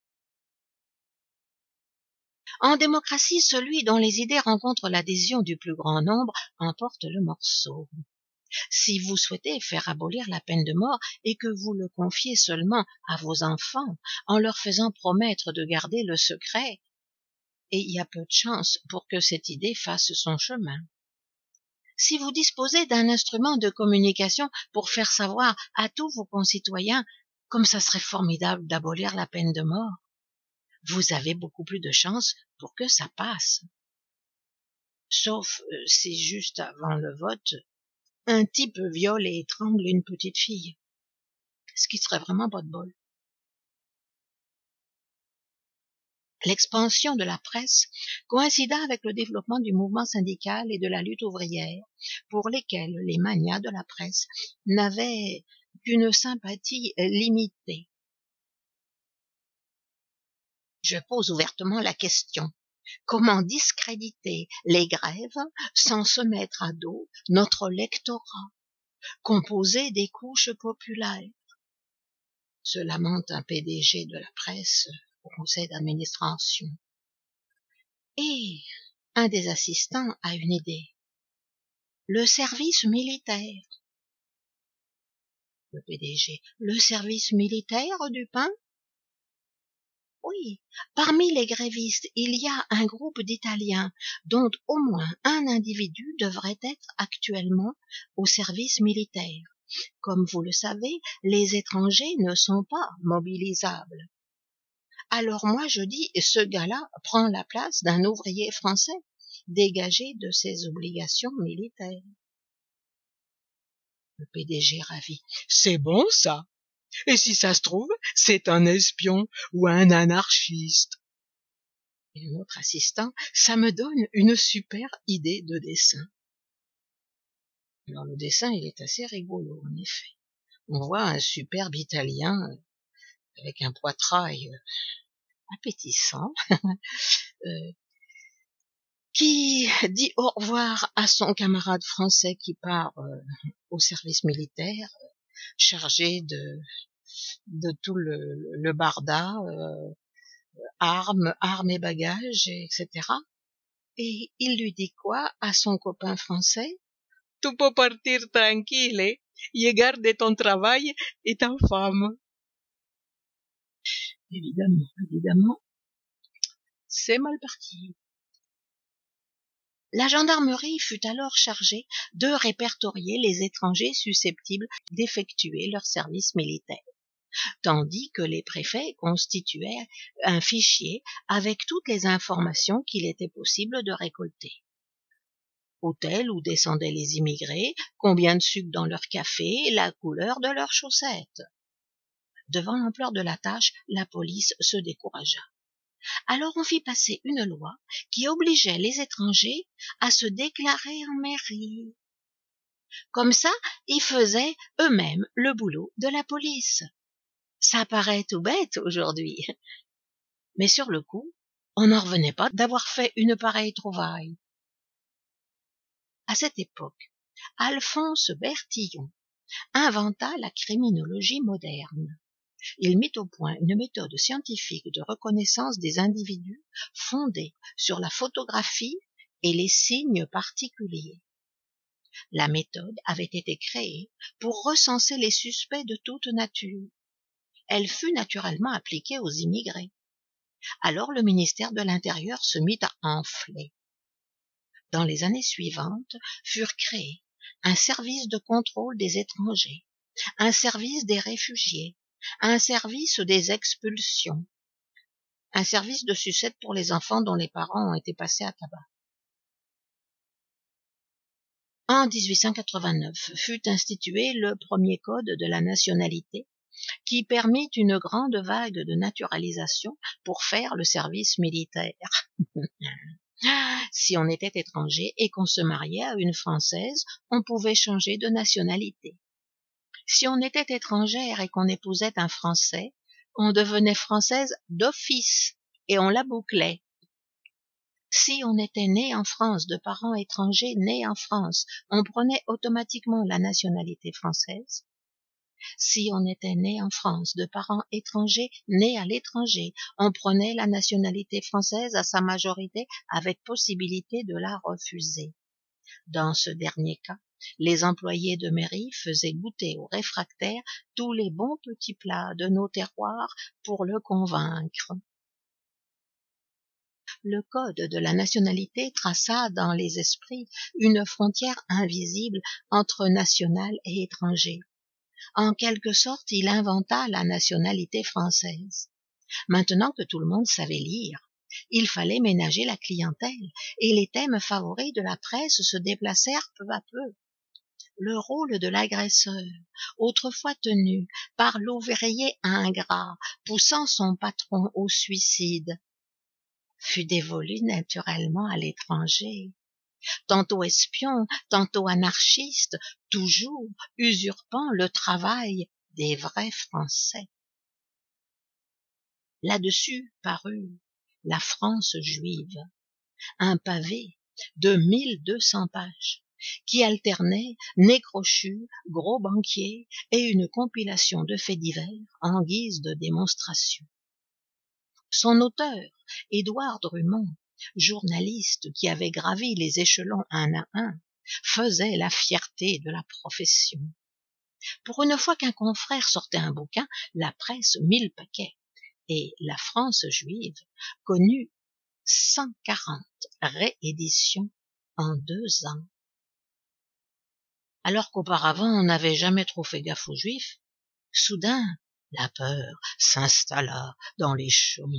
En démocratie, celui dont les idées rencontrent l'adhésion du plus grand nombre emporte le morceau. Si vous souhaitez faire abolir la peine de mort et que vous le confiez seulement à vos enfants en leur faisant promettre de garder le secret, et il y a peu de chance pour que cette idée fasse son chemin. Si vous disposez d'un instrument de communication pour faire savoir à tous vos concitoyens comme ça serait formidable d'abolir la peine de mort, vous avez beaucoup plus de chances pour que ça passe. Sauf euh, si juste avant le vote, un type viole et étrangle une petite fille. Ce qui serait vraiment pas de bol. L'expansion de la presse coïncida avec le développement du mouvement syndical et de la lutte ouvrière, pour lesquels les magnats de la presse n'avaient qu'une sympathie limitée. Je pose ouvertement la question. Comment discréditer les grèves sans se mettre à dos notre lectorat, composé des couches populaires? Se lamente un P D G de la presse au conseil d'administration. Et un des assistants a une idée. Le service militaire. Le P D G. Le service militaire du pain? Oui, parmi les grévistes, il y a un groupe d'Italiens dont au moins un individu devrait être actuellement au service militaire. Comme vous le savez, les étrangers ne sont pas mobilisables. Alors moi je dis, ce gars-là prend la place d'un ouvrier français, dégagé de ses obligations militaires. Le P D G ravi. C'est bon ça. Et si ça se trouve, c'est un espion ou un anarchiste. Et notre assistant, ça me donne une super idée de dessin. Alors le dessin, il est assez rigolo, en effet. On voit un superbe Italien avec un poitrail appétissant euh, qui dit au revoir à son camarade français qui part euh, au service militaire, chargé de de tout le, le barda, euh, armes, armes et bagages, et cetera. Et il lui dit quoi à son copain français? Tu peux partir tranquille, y garde ton travail et ta femme. Évidemment, évidemment, c'est mal parti. La gendarmerie fut alors chargée de répertorier les étrangers susceptibles d'effectuer leur service militaire, tandis que les préfets constituaient un fichier avec toutes les informations qu'il était possible de récolter. Hôtel où descendaient les immigrés, combien de sucre dans leur café, la couleur de leurs chaussettes. Devant l'ampleur de la tâche, la police se découragea. Alors on fit passer une loi qui obligeait les étrangers à se déclarer en mairie. Comme ça, ils faisaient eux-mêmes le boulot de la police. Ça paraît tout bête aujourd'hui. Mais sur le coup, on n'en revenait pas d'avoir fait une pareille trouvaille. À cette époque, Alphonse Bertillon inventa la criminologie moderne. Il mit au point une méthode scientifique de reconnaissance des individus fondée sur la photographie et les signes particuliers. La méthode avait été créée pour recenser les suspects de toute nature. Elle fut naturellement appliquée aux immigrés. Alors le ministère de l'Intérieur se mit à enfler. Dans les années suivantes furent créés un service de contrôle des étrangers, un service des réfugiés, un service des expulsions, un service de sucette pour les enfants dont les parents ont été passés à tabac. En dix-huit cent quatre-vingt-neuf fut institué le premier code de la nationalité qui permit une grande vague de naturalisation pour faire le service militaire. Si on était étranger et qu'on se mariait à une Française, on pouvait changer de nationalité. Si on était étrangère et qu'on épousait un Français, on devenait française d'office et on la bouclait. Si on était né en France de parents étrangers nés en France, on prenait automatiquement la nationalité française. Si on était né en France de parents étrangers nés à l'étranger, on prenait la nationalité française à sa majorité avec possibilité de la refuser. Dans ce dernier cas, les employés de mairie faisaient goûter aux réfractaires tous les bons petits plats de nos terroirs pour le convaincre. Le code de la nationalité traça dans les esprits une frontière invisible entre national et étranger. En quelque sorte, il inventa la nationalité française. Maintenant que tout le monde savait lire, il fallait ménager la clientèle, et les thèmes favoris de la presse se déplacèrent peu à peu. Le rôle de l'agresseur, autrefois tenu par l'ouvrier ingrat poussant son patron au suicide, fut dévolu naturellement à l'étranger. Tantôt espion, tantôt anarchiste, toujours usurpant le travail des vrais Français. Là-dessus parut La France juive, un pavé de mille deux cents pages, qui alternait nez crochu, gros banquier et une compilation de faits divers en guise de démonstration. Son auteur, Édouard Drummond, journaliste qui avait gravi les échelons un à un, faisait la fierté de la profession. Pour une fois qu'un confrère sortait un bouquin, la presse mit le paquet, et La France juive connut cent quarante rééditions en deux ans. Alors qu'auparavant on n'avait jamais trop fait gaffe aux Juifs, soudain la peur s'installa dans les chaumières.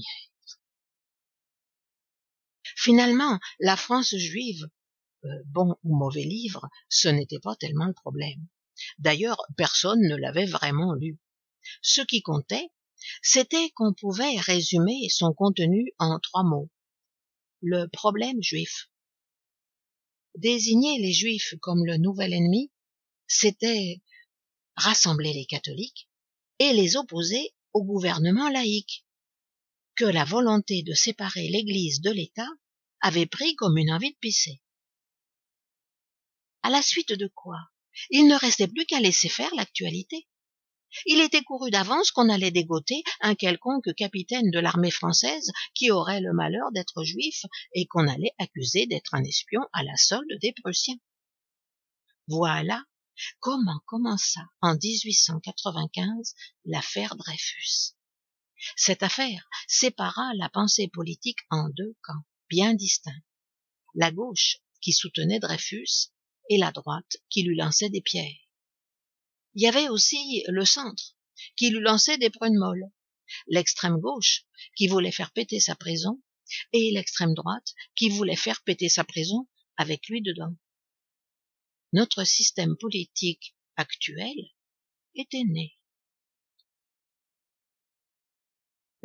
Finalement, La France juive, euh, bon ou mauvais livre, ce n'était pas tellement le problème. D'ailleurs, personne ne l'avait vraiment lu. Ce qui comptait, c'était qu'on pouvait résumer son contenu en trois mots. Le problème juif. Désigner les Juifs comme le nouvel ennemi, c'était rassembler les catholiques et les opposer au gouvernement laïque, que la volonté de séparer l'Église de l'État avait pris comme une envie de pisser. À la suite de quoi, il ne restait plus qu'à laisser faire l'actualité. Il était couru d'avance qu'on allait dégoter un quelconque capitaine de l'armée française qui aurait le malheur d'être juif et qu'on allait accuser d'être un espion à la solde des Prussiens. Voilà comment commença en dix-huit cent quatre-vingt-quinze l'affaire Dreyfus. Cette affaire sépara la pensée politique en deux camps bien distincts. La gauche qui soutenait Dreyfus et la droite qui lui lançait des pierres. Il y avait aussi le centre qui lui lançait des prunes molles, l'extrême gauche qui voulait faire péter sa prison et l'extrême droite qui voulait faire péter sa prison avec lui dedans. Notre système politique actuel était né.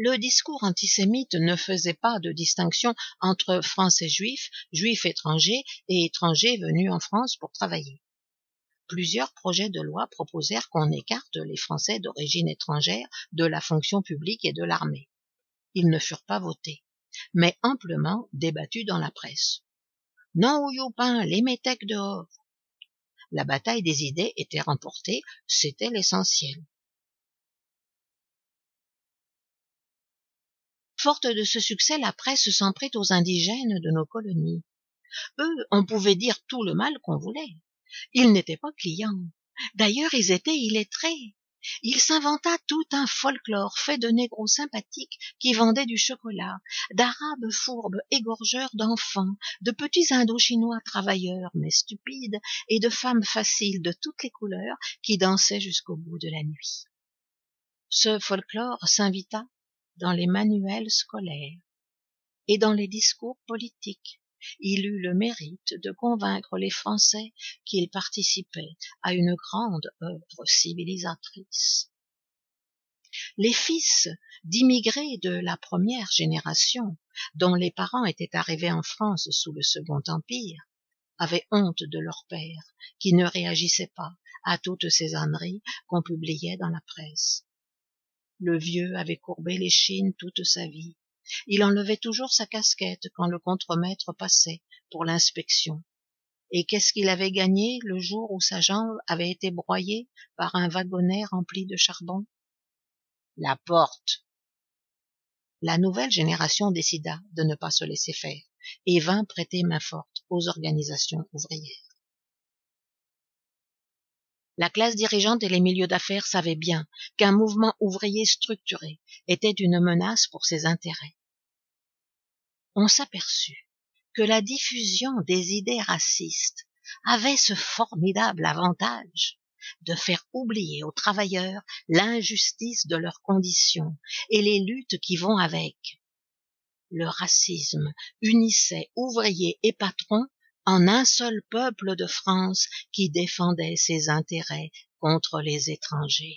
Le discours antisémite ne faisait pas de distinction entre Français juifs, juifs étrangers et étrangers venus en France pour travailler. Plusieurs projets de loi proposèrent qu'on écarte les Français d'origine étrangère de la fonction publique et de l'armée. Ils ne furent pas votés, mais amplement débattus dans la presse. Non ou youpin, les métèques dehors. La bataille des idées était remportée, c'était l'essentiel. Forte de ce succès, la presse s'en prit aux indigènes de nos colonies. Eux, on pouvait dire tout le mal qu'on voulait. Ils n'étaient pas clients. D'ailleurs, ils étaient illettrés. Il s'inventa tout un folklore fait de négros sympathiques qui vendaient du chocolat, d'arabes fourbes égorgeurs d'enfants, de petits indo-chinois travailleurs mais stupides et de femmes faciles de toutes les couleurs qui dansaient jusqu'au bout de la nuit. Ce folklore s'invita dans les manuels scolaires et dans les discours politiques. Il eut le mérite de convaincre les Français qu'ils participaient à une grande œuvre civilisatrice. Les fils d'immigrés de la première génération, dont les parents étaient arrivés en France sous le Second Empire, avaient honte de leur père, qui ne réagissait pas à toutes ces âneries qu'on publiait dans la presse. Le vieux avait courbé l'échine toute sa vie. Il enlevait toujours sa casquette quand le contremaître passait pour l'inspection. Et qu'est-ce qu'il avait gagné le jour où sa jambe avait été broyée par un wagonnet rempli de charbon? La porte. La nouvelle génération décida de ne pas se laisser faire et vint prêter main forte aux organisations ouvrières. La classe dirigeante et les milieux d'affaires savaient bien qu'un mouvement ouvrier structuré était une menace pour ses intérêts. On s'aperçut que la diffusion des idées racistes avait ce formidable avantage de faire oublier aux travailleurs l'injustice de leurs conditions et les luttes qui vont avec. Le racisme unissait ouvriers et patrons en un seul peuple de France qui défendait ses intérêts contre les étrangers.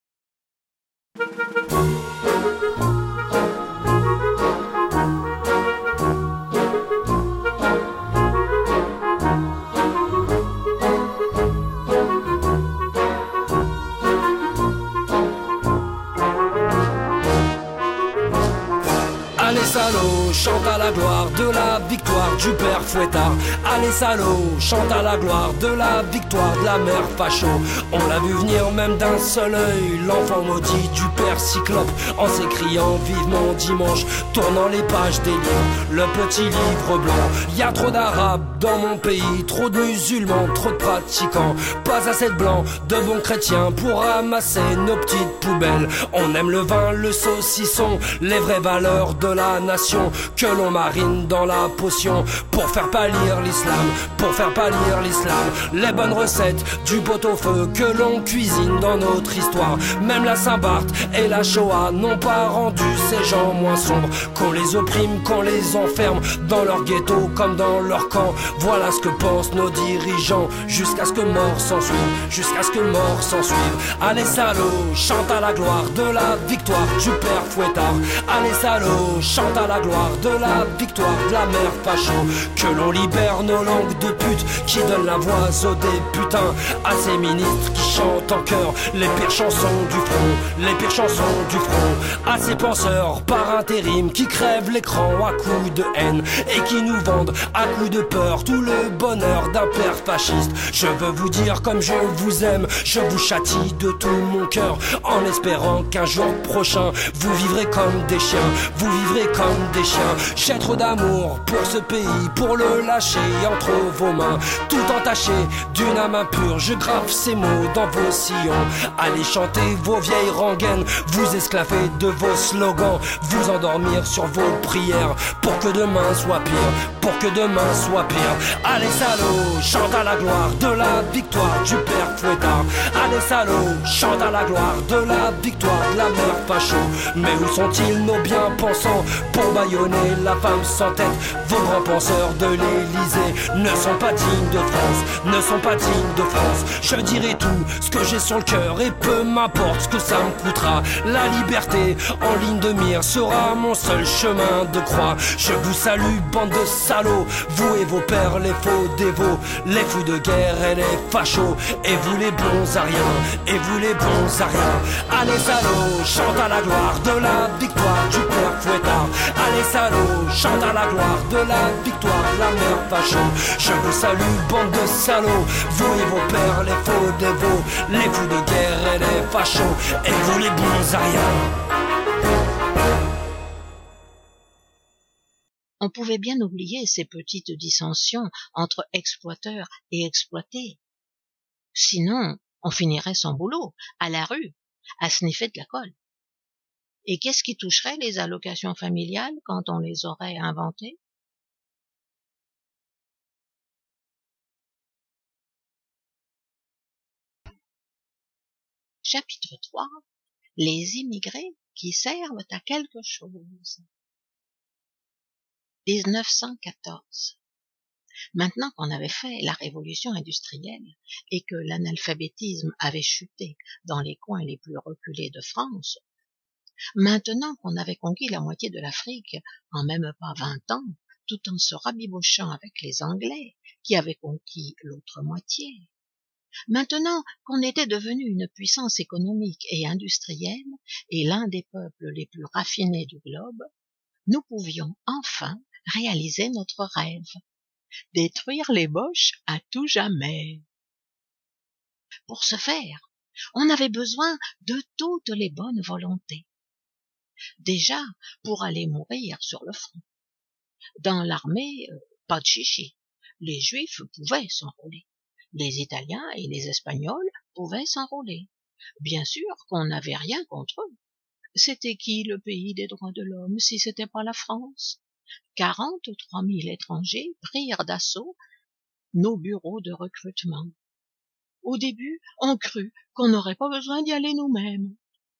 Allez salaud, chante à la gloire de la victoire du père Fouettard. Allez salaud, chante à la gloire de la victoire de la mère Facho. On l'a vu venir même d'un seul œil, l'enfant maudit du père Cyclope, en s'écriant vivement dimanche, tournant les pages des livres, le petit livre blanc. Y a trop d'arabes dans mon pays, trop de musulmans, trop de pratiquants, pas assez de blancs, de bons chrétiens pour ramasser nos petites poubelles. On aime le vin, le saucisson, les vraies valeurs de la nation que l'on marine dans la potion pour faire pâlir l'islam, pour faire pâlir l'islam. Les bonnes recettes du pot-au-feu que l'on cuisine dans notre histoire. Même la Saint-Barth et la Shoah n'ont pas rendu ces gens moins sombres. Qu'on les opprime, qu'on les enferme dans leur ghetto comme dans leur camp. Voilà ce que pensent nos dirigeants jusqu'à ce que mort s'en suive, jusqu'à ce que mort s'en suive. Allez salaud, chante à la gloire de la victoire du père Fouettard. Allez salaud, chante à la gloire de la victoire de la mère Facho. Que l'on libère nos langues de pute qui donnent la voix aux députins, à ces ministres qui chantent en chœur les pires chansons du front, les pires chansons du front, à ces penseurs par intérim qui crèvent l'écran à coups de haine et qui nous vendent à coups de peur tout le bonheur d'un père fasciste. Je veux vous dire comme je vous aime, je vous châtie de tout mon cœur en espérant qu'un jour prochain vous vivrez comme des chiens, vous vivrez comme des chiens. J'ai trop d'amour pour ce pays, pour le lâcher entre vos mains, tout entaché d'une âme impure. Je grave ces mots dans vos sillons. Allez chanter vos vieilles rengaines, vous esclaver de vos slogans, vous endormir sur vos prières pour que demain soit pire, pour que demain soit pire. Allez salaud, chante à la gloire de la victoire du père Fouettard. Allez salaud, chante à la gloire de la victoire de la mère Facho. Mais où sont-ils nos bien-pensants pour bâillonner la femme sans tête. Vos grands penseurs de l'Élysée ne sont pas dignes de France, ne sont pas dignes de France. Je dirai tout ce que j'ai sur le cœur et peu m'importe ce que ça me coûtera. La liberté en ligne de mire sera mon seul chemin de croix. Je vous salue, bande de salauds, vous et vos pères les faux dévots, les fous de guerre et les fachos, et vous les bons à rien, et vous les bons à rien. Allez salauds, chante à la gloire de la victoire du père Fouettard. Allez salauds, chante à la gloire de la victoire de la mère facho. Je vous salue, bande de salauds, vous et vos pères les faux dévots, les fous de guerre et les fachos, et vous les bons à rien. On pouvait bien oublier ces petites dissensions entre exploiteurs et exploités. Sinon, on finirait sans boulot, à la rue, à sniffer de la colle. Et qu'est-ce qui toucherait les allocations familiales quand on les aurait inventées? Chapitre trois. Les immigrés qui servent à quelque chose. dix-neuf cent quatorze. Maintenant qu'on avait fait la révolution industrielle et que l'analphabétisme avait chuté dans les coins les plus reculés de France, maintenant qu'on avait conquis la moitié de l'Afrique en même pas vingt ans, tout en se rabibochant avec les Anglais qui avaient conquis l'autre moitié, maintenant qu'on était devenu une puissance économique et industrielle et l'un des peuples les plus raffinés du globe, nous pouvions enfin réaliser notre rêve, détruire les Boches à tout jamais. Pour ce faire, on avait besoin de toutes les bonnes volontés. Déjà, pour aller mourir sur le front. Dans l'armée, euh, pas de chichi. Les Juifs pouvaient s'enrôler. Les Italiens et les Espagnols pouvaient s'enrôler. Bien sûr qu'on n'avait rien contre eux. C'était qui le pays des droits de l'homme si c'était pas la France? quarante-trois mille étrangers prirent d'assaut nos bureaux de recrutement. Au début, on crut qu'on n'aurait pas besoin d'y aller nous-mêmes.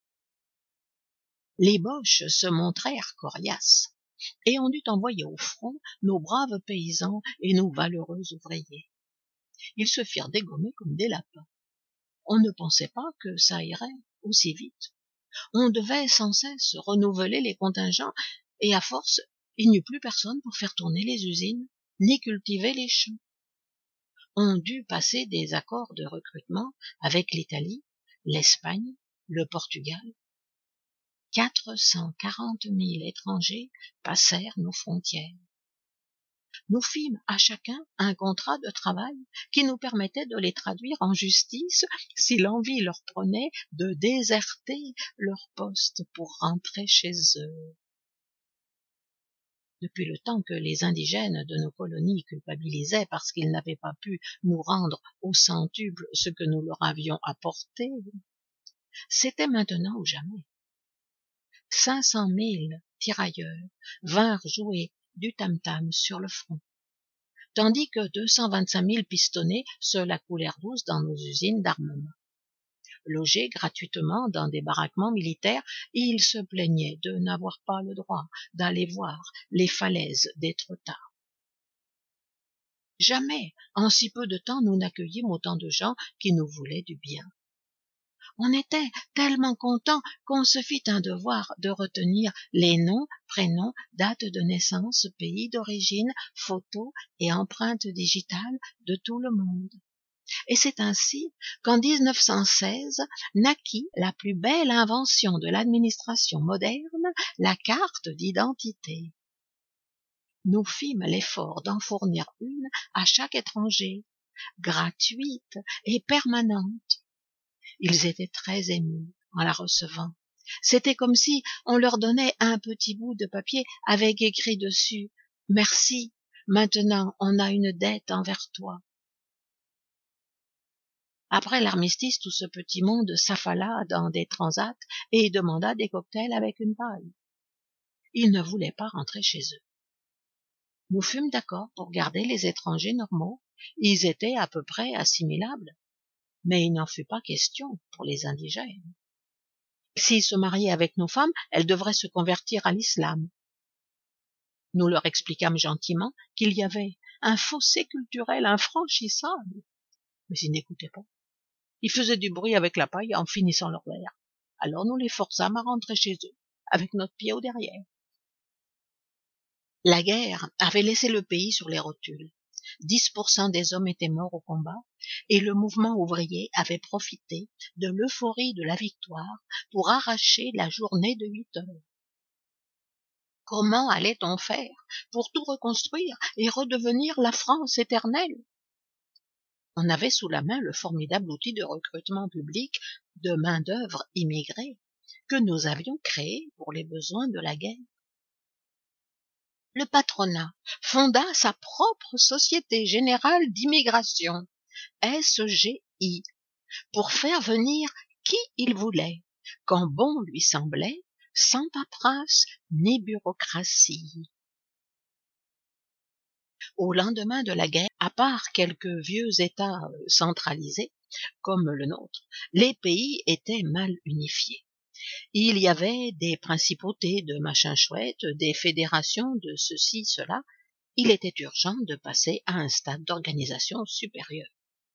Les Boches se montrèrent coriaces, et on dut envoyer au front nos braves paysans et nos valeureux ouvriers. Ils se firent dégommer comme des lapins. On ne pensait pas que ça irait aussi vite. On devait sans cesse renouveler les contingents, et à force, il n'y eut plus personne pour faire tourner les usines, ni cultiver les champs. On dut passer des accords de recrutement avec l'Italie, l'Espagne, le Portugal. quatre cent quarante mille étrangers passèrent nos frontières. Nous fîmes à chacun un contrat de travail qui nous permettait de les traduire en justice si l'envie leur prenait de déserter leur poste pour rentrer chez eux. Depuis le temps que les indigènes de nos colonies culpabilisaient parce qu'ils n'avaient pas pu nous rendre au centuple ce que nous leur avions apporté, c'était maintenant ou jamais. cinq cent mille tirailleurs vinrent jouer du tam-tam sur le front, tandis que deux cent vingt-cinq mille pistonnés se la coulèrent douce dans nos usines d'armement. Logés gratuitement dans des baraquements militaires, ils se plaignaient de n'avoir pas le droit d'aller voir les falaises d'Étretat. Jamais, en si peu de temps, nous n'accueillîmes autant de gens qui nous voulaient du bien. On était tellement contents qu'on se fit un devoir de retenir les noms, prénoms, dates de naissance, pays d'origine, photos et empreintes digitales de tout le monde. Et c'est ainsi qu'en dix-neuf cent seize naquit la plus belle invention de l'administration moderne, la carte d'identité. Nous fîmes l'effort d'en fournir une à chaque étranger, gratuite et permanente. Ils étaient très émus en la recevant. C'était comme si on leur donnait un petit bout de papier avec écrit dessus « Merci, maintenant on a une dette envers toi ». Après l'armistice, tout ce petit monde s'affala dans des transats et demanda des cocktails avec une paille. Ils ne voulaient pas rentrer chez eux. Nous fûmes d'accord pour garder les étrangers normaux. Ils étaient à peu près assimilables. Mais il n'en fut pas question pour les indigènes. S'ils se mariaient avec nos femmes, elles devraient se convertir à l'islam. Nous leur expliquâmes gentiment qu'il y avait un fossé culturel infranchissable. Mais ils n'écoutaient pas. Ils faisaient du bruit avec la paille en finissant leur verre. Alors nous les forçâmes à rentrer chez eux, avec notre pied au derrière. La guerre avait laissé le pays sur les rotules. dix pour cent des hommes étaient morts au combat, et le mouvement ouvrier avait profité de l'euphorie de la victoire pour arracher la journée de huit heures. Comment allait-on faire pour tout reconstruire et redevenir la France éternelle? On avait sous la main le formidable outil de recrutement public de main-d'œuvre immigrée que nous avions créé pour les besoins de la guerre. Le patronat fonda sa propre Société Générale d'Immigration, S G I, pour faire venir qui il voulait, quand bon lui semblait, sans paperasse ni bureaucratie. Au lendemain de la guerre, à part quelques vieux États centralisés, comme le nôtre, les pays étaient mal unifiés. Il y avait des principautés de machin chouette, des fédérations de ceci, cela. Il était urgent de passer à un stade d'organisation supérieur.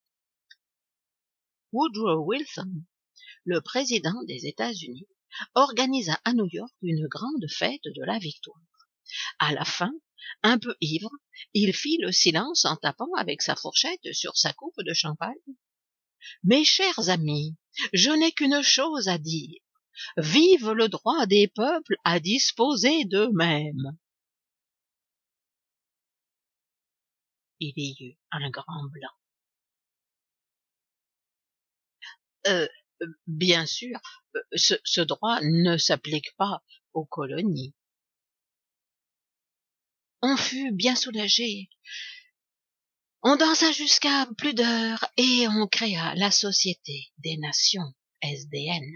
Woodrow Wilson, le président des États-Unis, organisa à New York une grande fête de la victoire. À la fin, un peu ivre, il fit le silence en tapant avec sa fourchette sur sa coupe de champagne. « Mes chers amis, je n'ai qu'une chose à dire. Vive le droit des peuples à disposer d'eux-mêmes. » Il y eut un grand blanc. Euh, bien sûr, ce, ce droit ne s'applique pas aux colonies. On fut bien soulagés. On dansa jusqu'à plus d'heures et on créa la Société des Nations, S D N.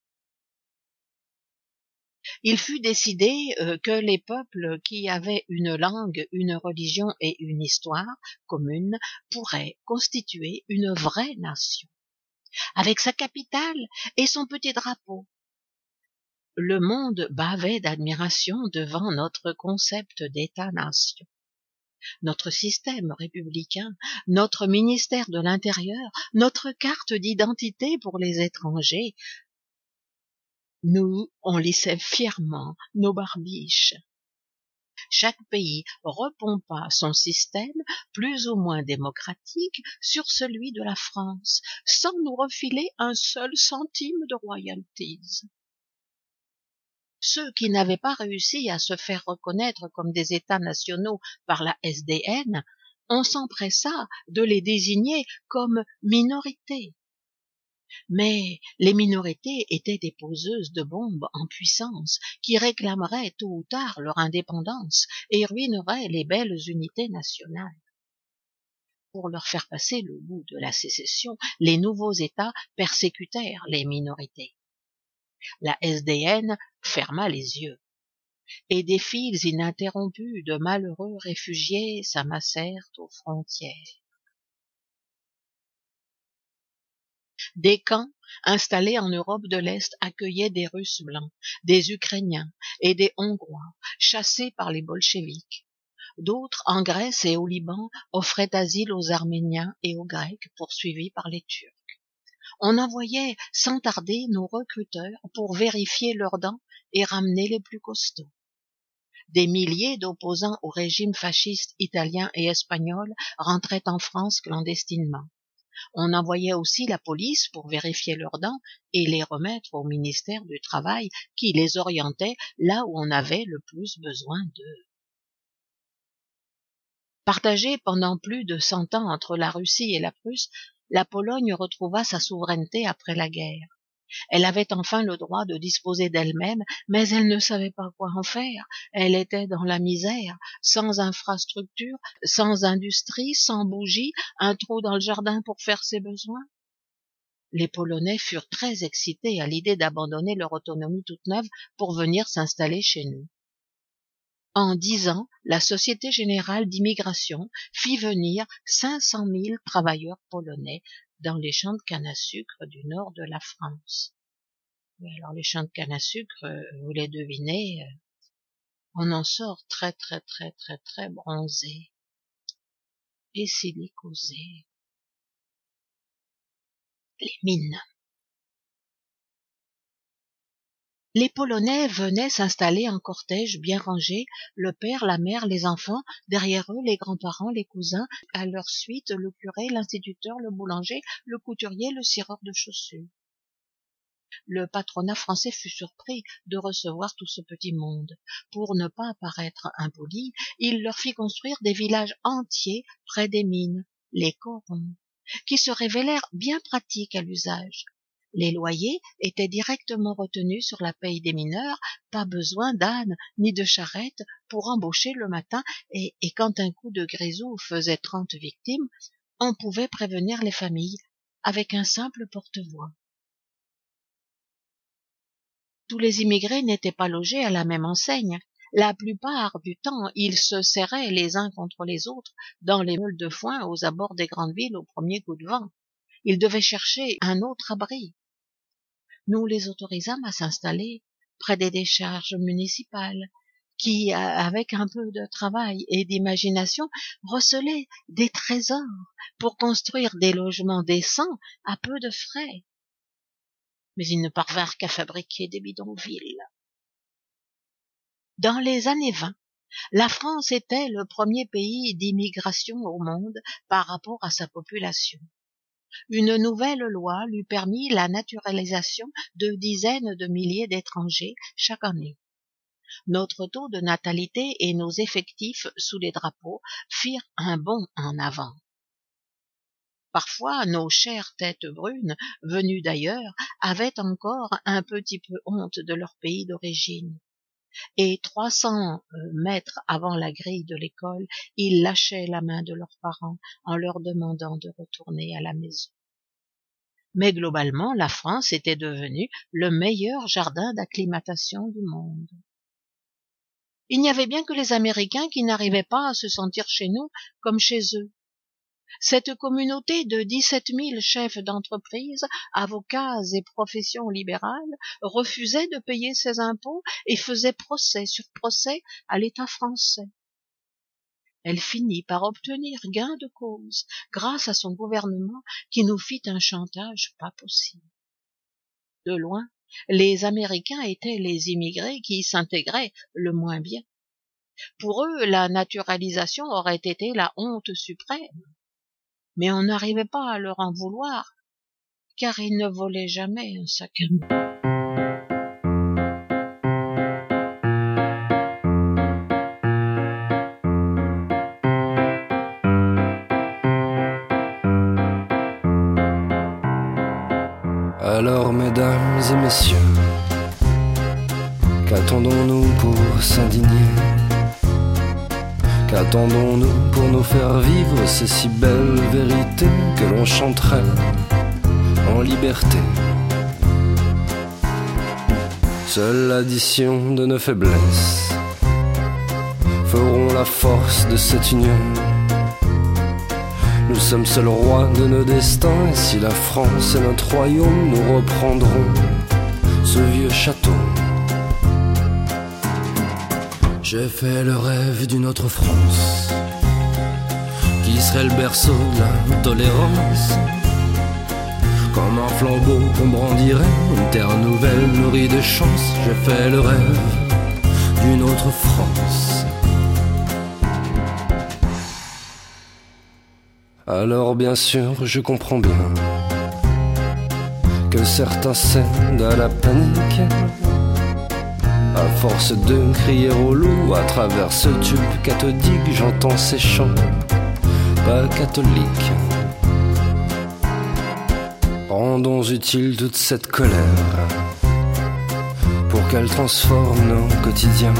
Il fut décidé euh, que les peuples qui avaient une langue, une religion et une histoire commune pourraient constituer une vraie nation, avec sa capitale et son petit drapeau. Le monde bavait d'admiration devant notre concept d'État-nation. Notre système républicain, notre ministère de l'Intérieur, notre carte d'identité pour les étrangers, nous, on lissait fièrement nos barbiches. Chaque pays repompa son système, plus ou moins démocratique, sur celui de la France, sans nous refiler un seul centime de royalties. Ceux qui n'avaient pas réussi à se faire reconnaître comme des États nationaux par la S D N, on s'empressa de les désigner comme minorités. Mais les minorités étaient des poseuses de bombes en puissance qui réclameraient tôt ou tard leur indépendance et ruineraient les belles unités nationales. Pour leur faire passer le goût de la sécession, les nouveaux États persécutèrent les minorités. La S D N ferma les yeux, et des files ininterrompues de malheureux réfugiés s'amassèrent aux frontières. Des camps installés en Europe de l'Est accueillaient des Russes blancs, des Ukrainiens et des Hongrois chassés par les bolcheviks. D'autres, en Grèce et au Liban, offraient asile aux Arméniens et aux Grecs poursuivis par les Turcs. On envoyait sans tarder nos recruteurs pour vérifier leurs dents et ramener les plus costauds. Des milliers d'opposants au régime fasciste italien et espagnol rentraient en France clandestinement. On envoyait aussi la police pour vérifier leurs dents et les remettre au ministère du Travail qui les orientait là où on avait le plus besoin d'eux. Partagée pendant plus de cent ans entre la Russie et la Prusse, la Pologne retrouva sa souveraineté après la guerre. Elle avait enfin le droit de disposer d'elle-même, mais elle ne savait pas quoi en faire. Elle était dans la misère, sans infrastructure, sans industrie, sans bougie, un trou dans le jardin pour faire ses besoins. Les Polonais furent très excités à l'idée d'abandonner leur autonomie toute neuve pour venir s'installer chez nous. En dix ans, la Société Générale d'Immigration fit venir cinq cent mille travailleurs polonais dans les champs de canne à sucre du nord de la France. Alors les champs de canne à sucre, vous les devinez, on en sort très très très très très bronzé et silicosé. Les mines. Les Polonais venaient s'installer en cortège bien rangé, le père, la mère, les enfants, derrière eux les grands-parents, les cousins, à leur suite le curé, l'instituteur, le boulanger, le couturier, le cireur de chaussures. Le patronat français fut surpris de recevoir tout ce petit monde. Pour ne pas paraître impoli, il leur fit construire des villages entiers près des mines, les corons, qui se révélèrent bien pratiques à l'usage. Les loyers étaient directement retenus sur la paye des mineurs, pas besoin d'âne ni de charrette pour embaucher le matin, et, et quand un coup de grisou faisait trente victimes, on pouvait prévenir les familles avec un simple porte-voix. Tous les immigrés n'étaient pas logés à la même enseigne. La plupart du temps, ils se serraient les uns contre les autres dans les meules de foin aux abords des grandes villes au premier coup de vent. Ils devaient chercher un autre abri. Nous les autorisâmes à s'installer près des décharges municipales qui, avec un peu de travail et d'imagination, recelaient des trésors pour construire des logements décents à peu de frais. Mais ils ne parvinrent qu'à fabriquer des bidonvilles. Dans les années vingt, la France était le premier pays d'immigration au monde par rapport à sa population. Une nouvelle loi lui permit la naturalisation de dizaines de milliers d'étrangers chaque année. Notre taux de natalité et nos effectifs sous les drapeaux firent un bond en avant. Parfois, nos chères têtes brunes, venues d'ailleurs, avaient encore un petit peu honte de leur pays d'origine. Et trois cents mètres avant la grille de l'école, ils lâchaient la main de leurs parents en leur demandant de retourner à la maison. Mais globalement, la France était devenue le meilleur jardin d'acclimatation du monde. Il n'y avait bien que les Américains qui n'arrivaient pas à se sentir chez nous comme chez eux. Cette communauté de dix-sept mille chefs d'entreprise, avocats et professions libérales refusait de payer ses impôts et faisait procès sur procès à l'État français. Elle finit par obtenir gain de cause grâce à son gouvernement qui nous fit un chantage pas possible. De loin, les Américains étaient les immigrés qui s'intégraient le moins bien. Pour eux, la naturalisation aurait été la honte suprême. Mais on n'arrivait pas à leur en vouloir, car ils ne volaient jamais un sac à main. Alors, mesdames et messieurs, qu'attendons-nous pour s'indigner ? Qu'attendons-nous pour nous faire vivre ces si belles vérités que l'on chanterait en liberté ? Seule l'addition de nos faiblesses feront la force de cette union. Nous sommes seuls rois de nos destins, et si la France est notre royaume, nous reprendrons ce vieux château. J'ai fait le rêve d'une autre France, qui serait le berceau de la tolérance. Comme un flambeau qu'on brandirait, une terre nouvelle nourrie de chance. J'ai fait le rêve d'une autre France. Alors bien sûr, je comprends bien que certains cèdent à la panique, à force de crier au loup à travers ce tube cathodique. J'entends ces chants pas catholiques. Rendons utile toute cette colère pour qu'elle transforme nos quotidiens.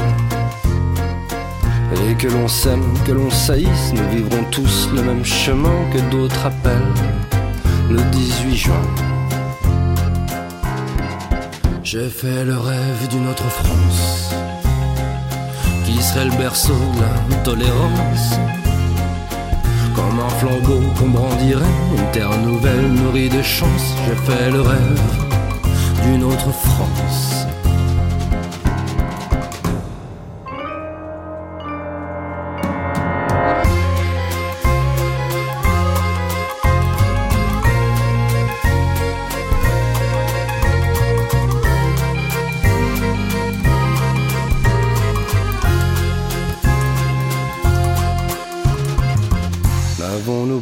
Et que l'on s'aime, que l'on saillisse, nous vivrons tous le même chemin que d'autres appellent le dix-huit juin. J'ai fait le rêve d'une autre France, qui serait le berceau de la tolérance. Comme un flambeau qu'on brandirait, une terre nouvelle nourrie de chance. J'ai fait le rêve d'une autre France.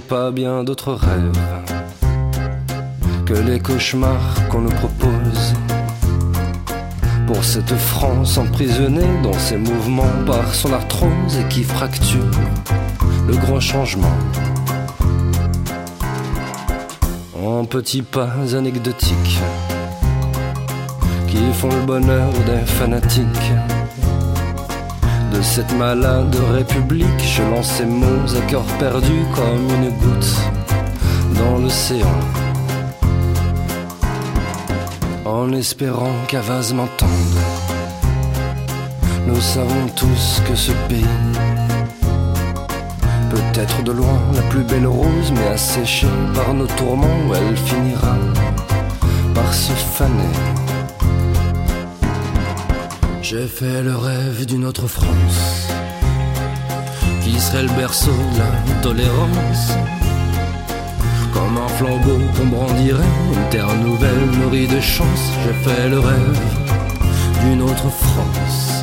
pas bien d'autres rêves que les cauchemars qu'on nous propose. Pour cette France emprisonnée dans ses mouvements par son arthrose et qui fracture le grand changement en petits pas anecdotiques qui font le bonheur des fanatiques. De cette malade république, je lance ces mots à cœur perdu comme une goutte dans l'océan, en espérant qu'un vase m'entende. Nous savons tous que ce pays peut être de loin la plus belle rose, mais asséchée par nos tourments, où elle finira par se faner. J'ai fait le rêve d'une autre France qui serait le berceau de la tolérance, comme un flambeau qu'on brandirait, une terre nouvelle nourrie de chance. J'ai fait le rêve d'une autre France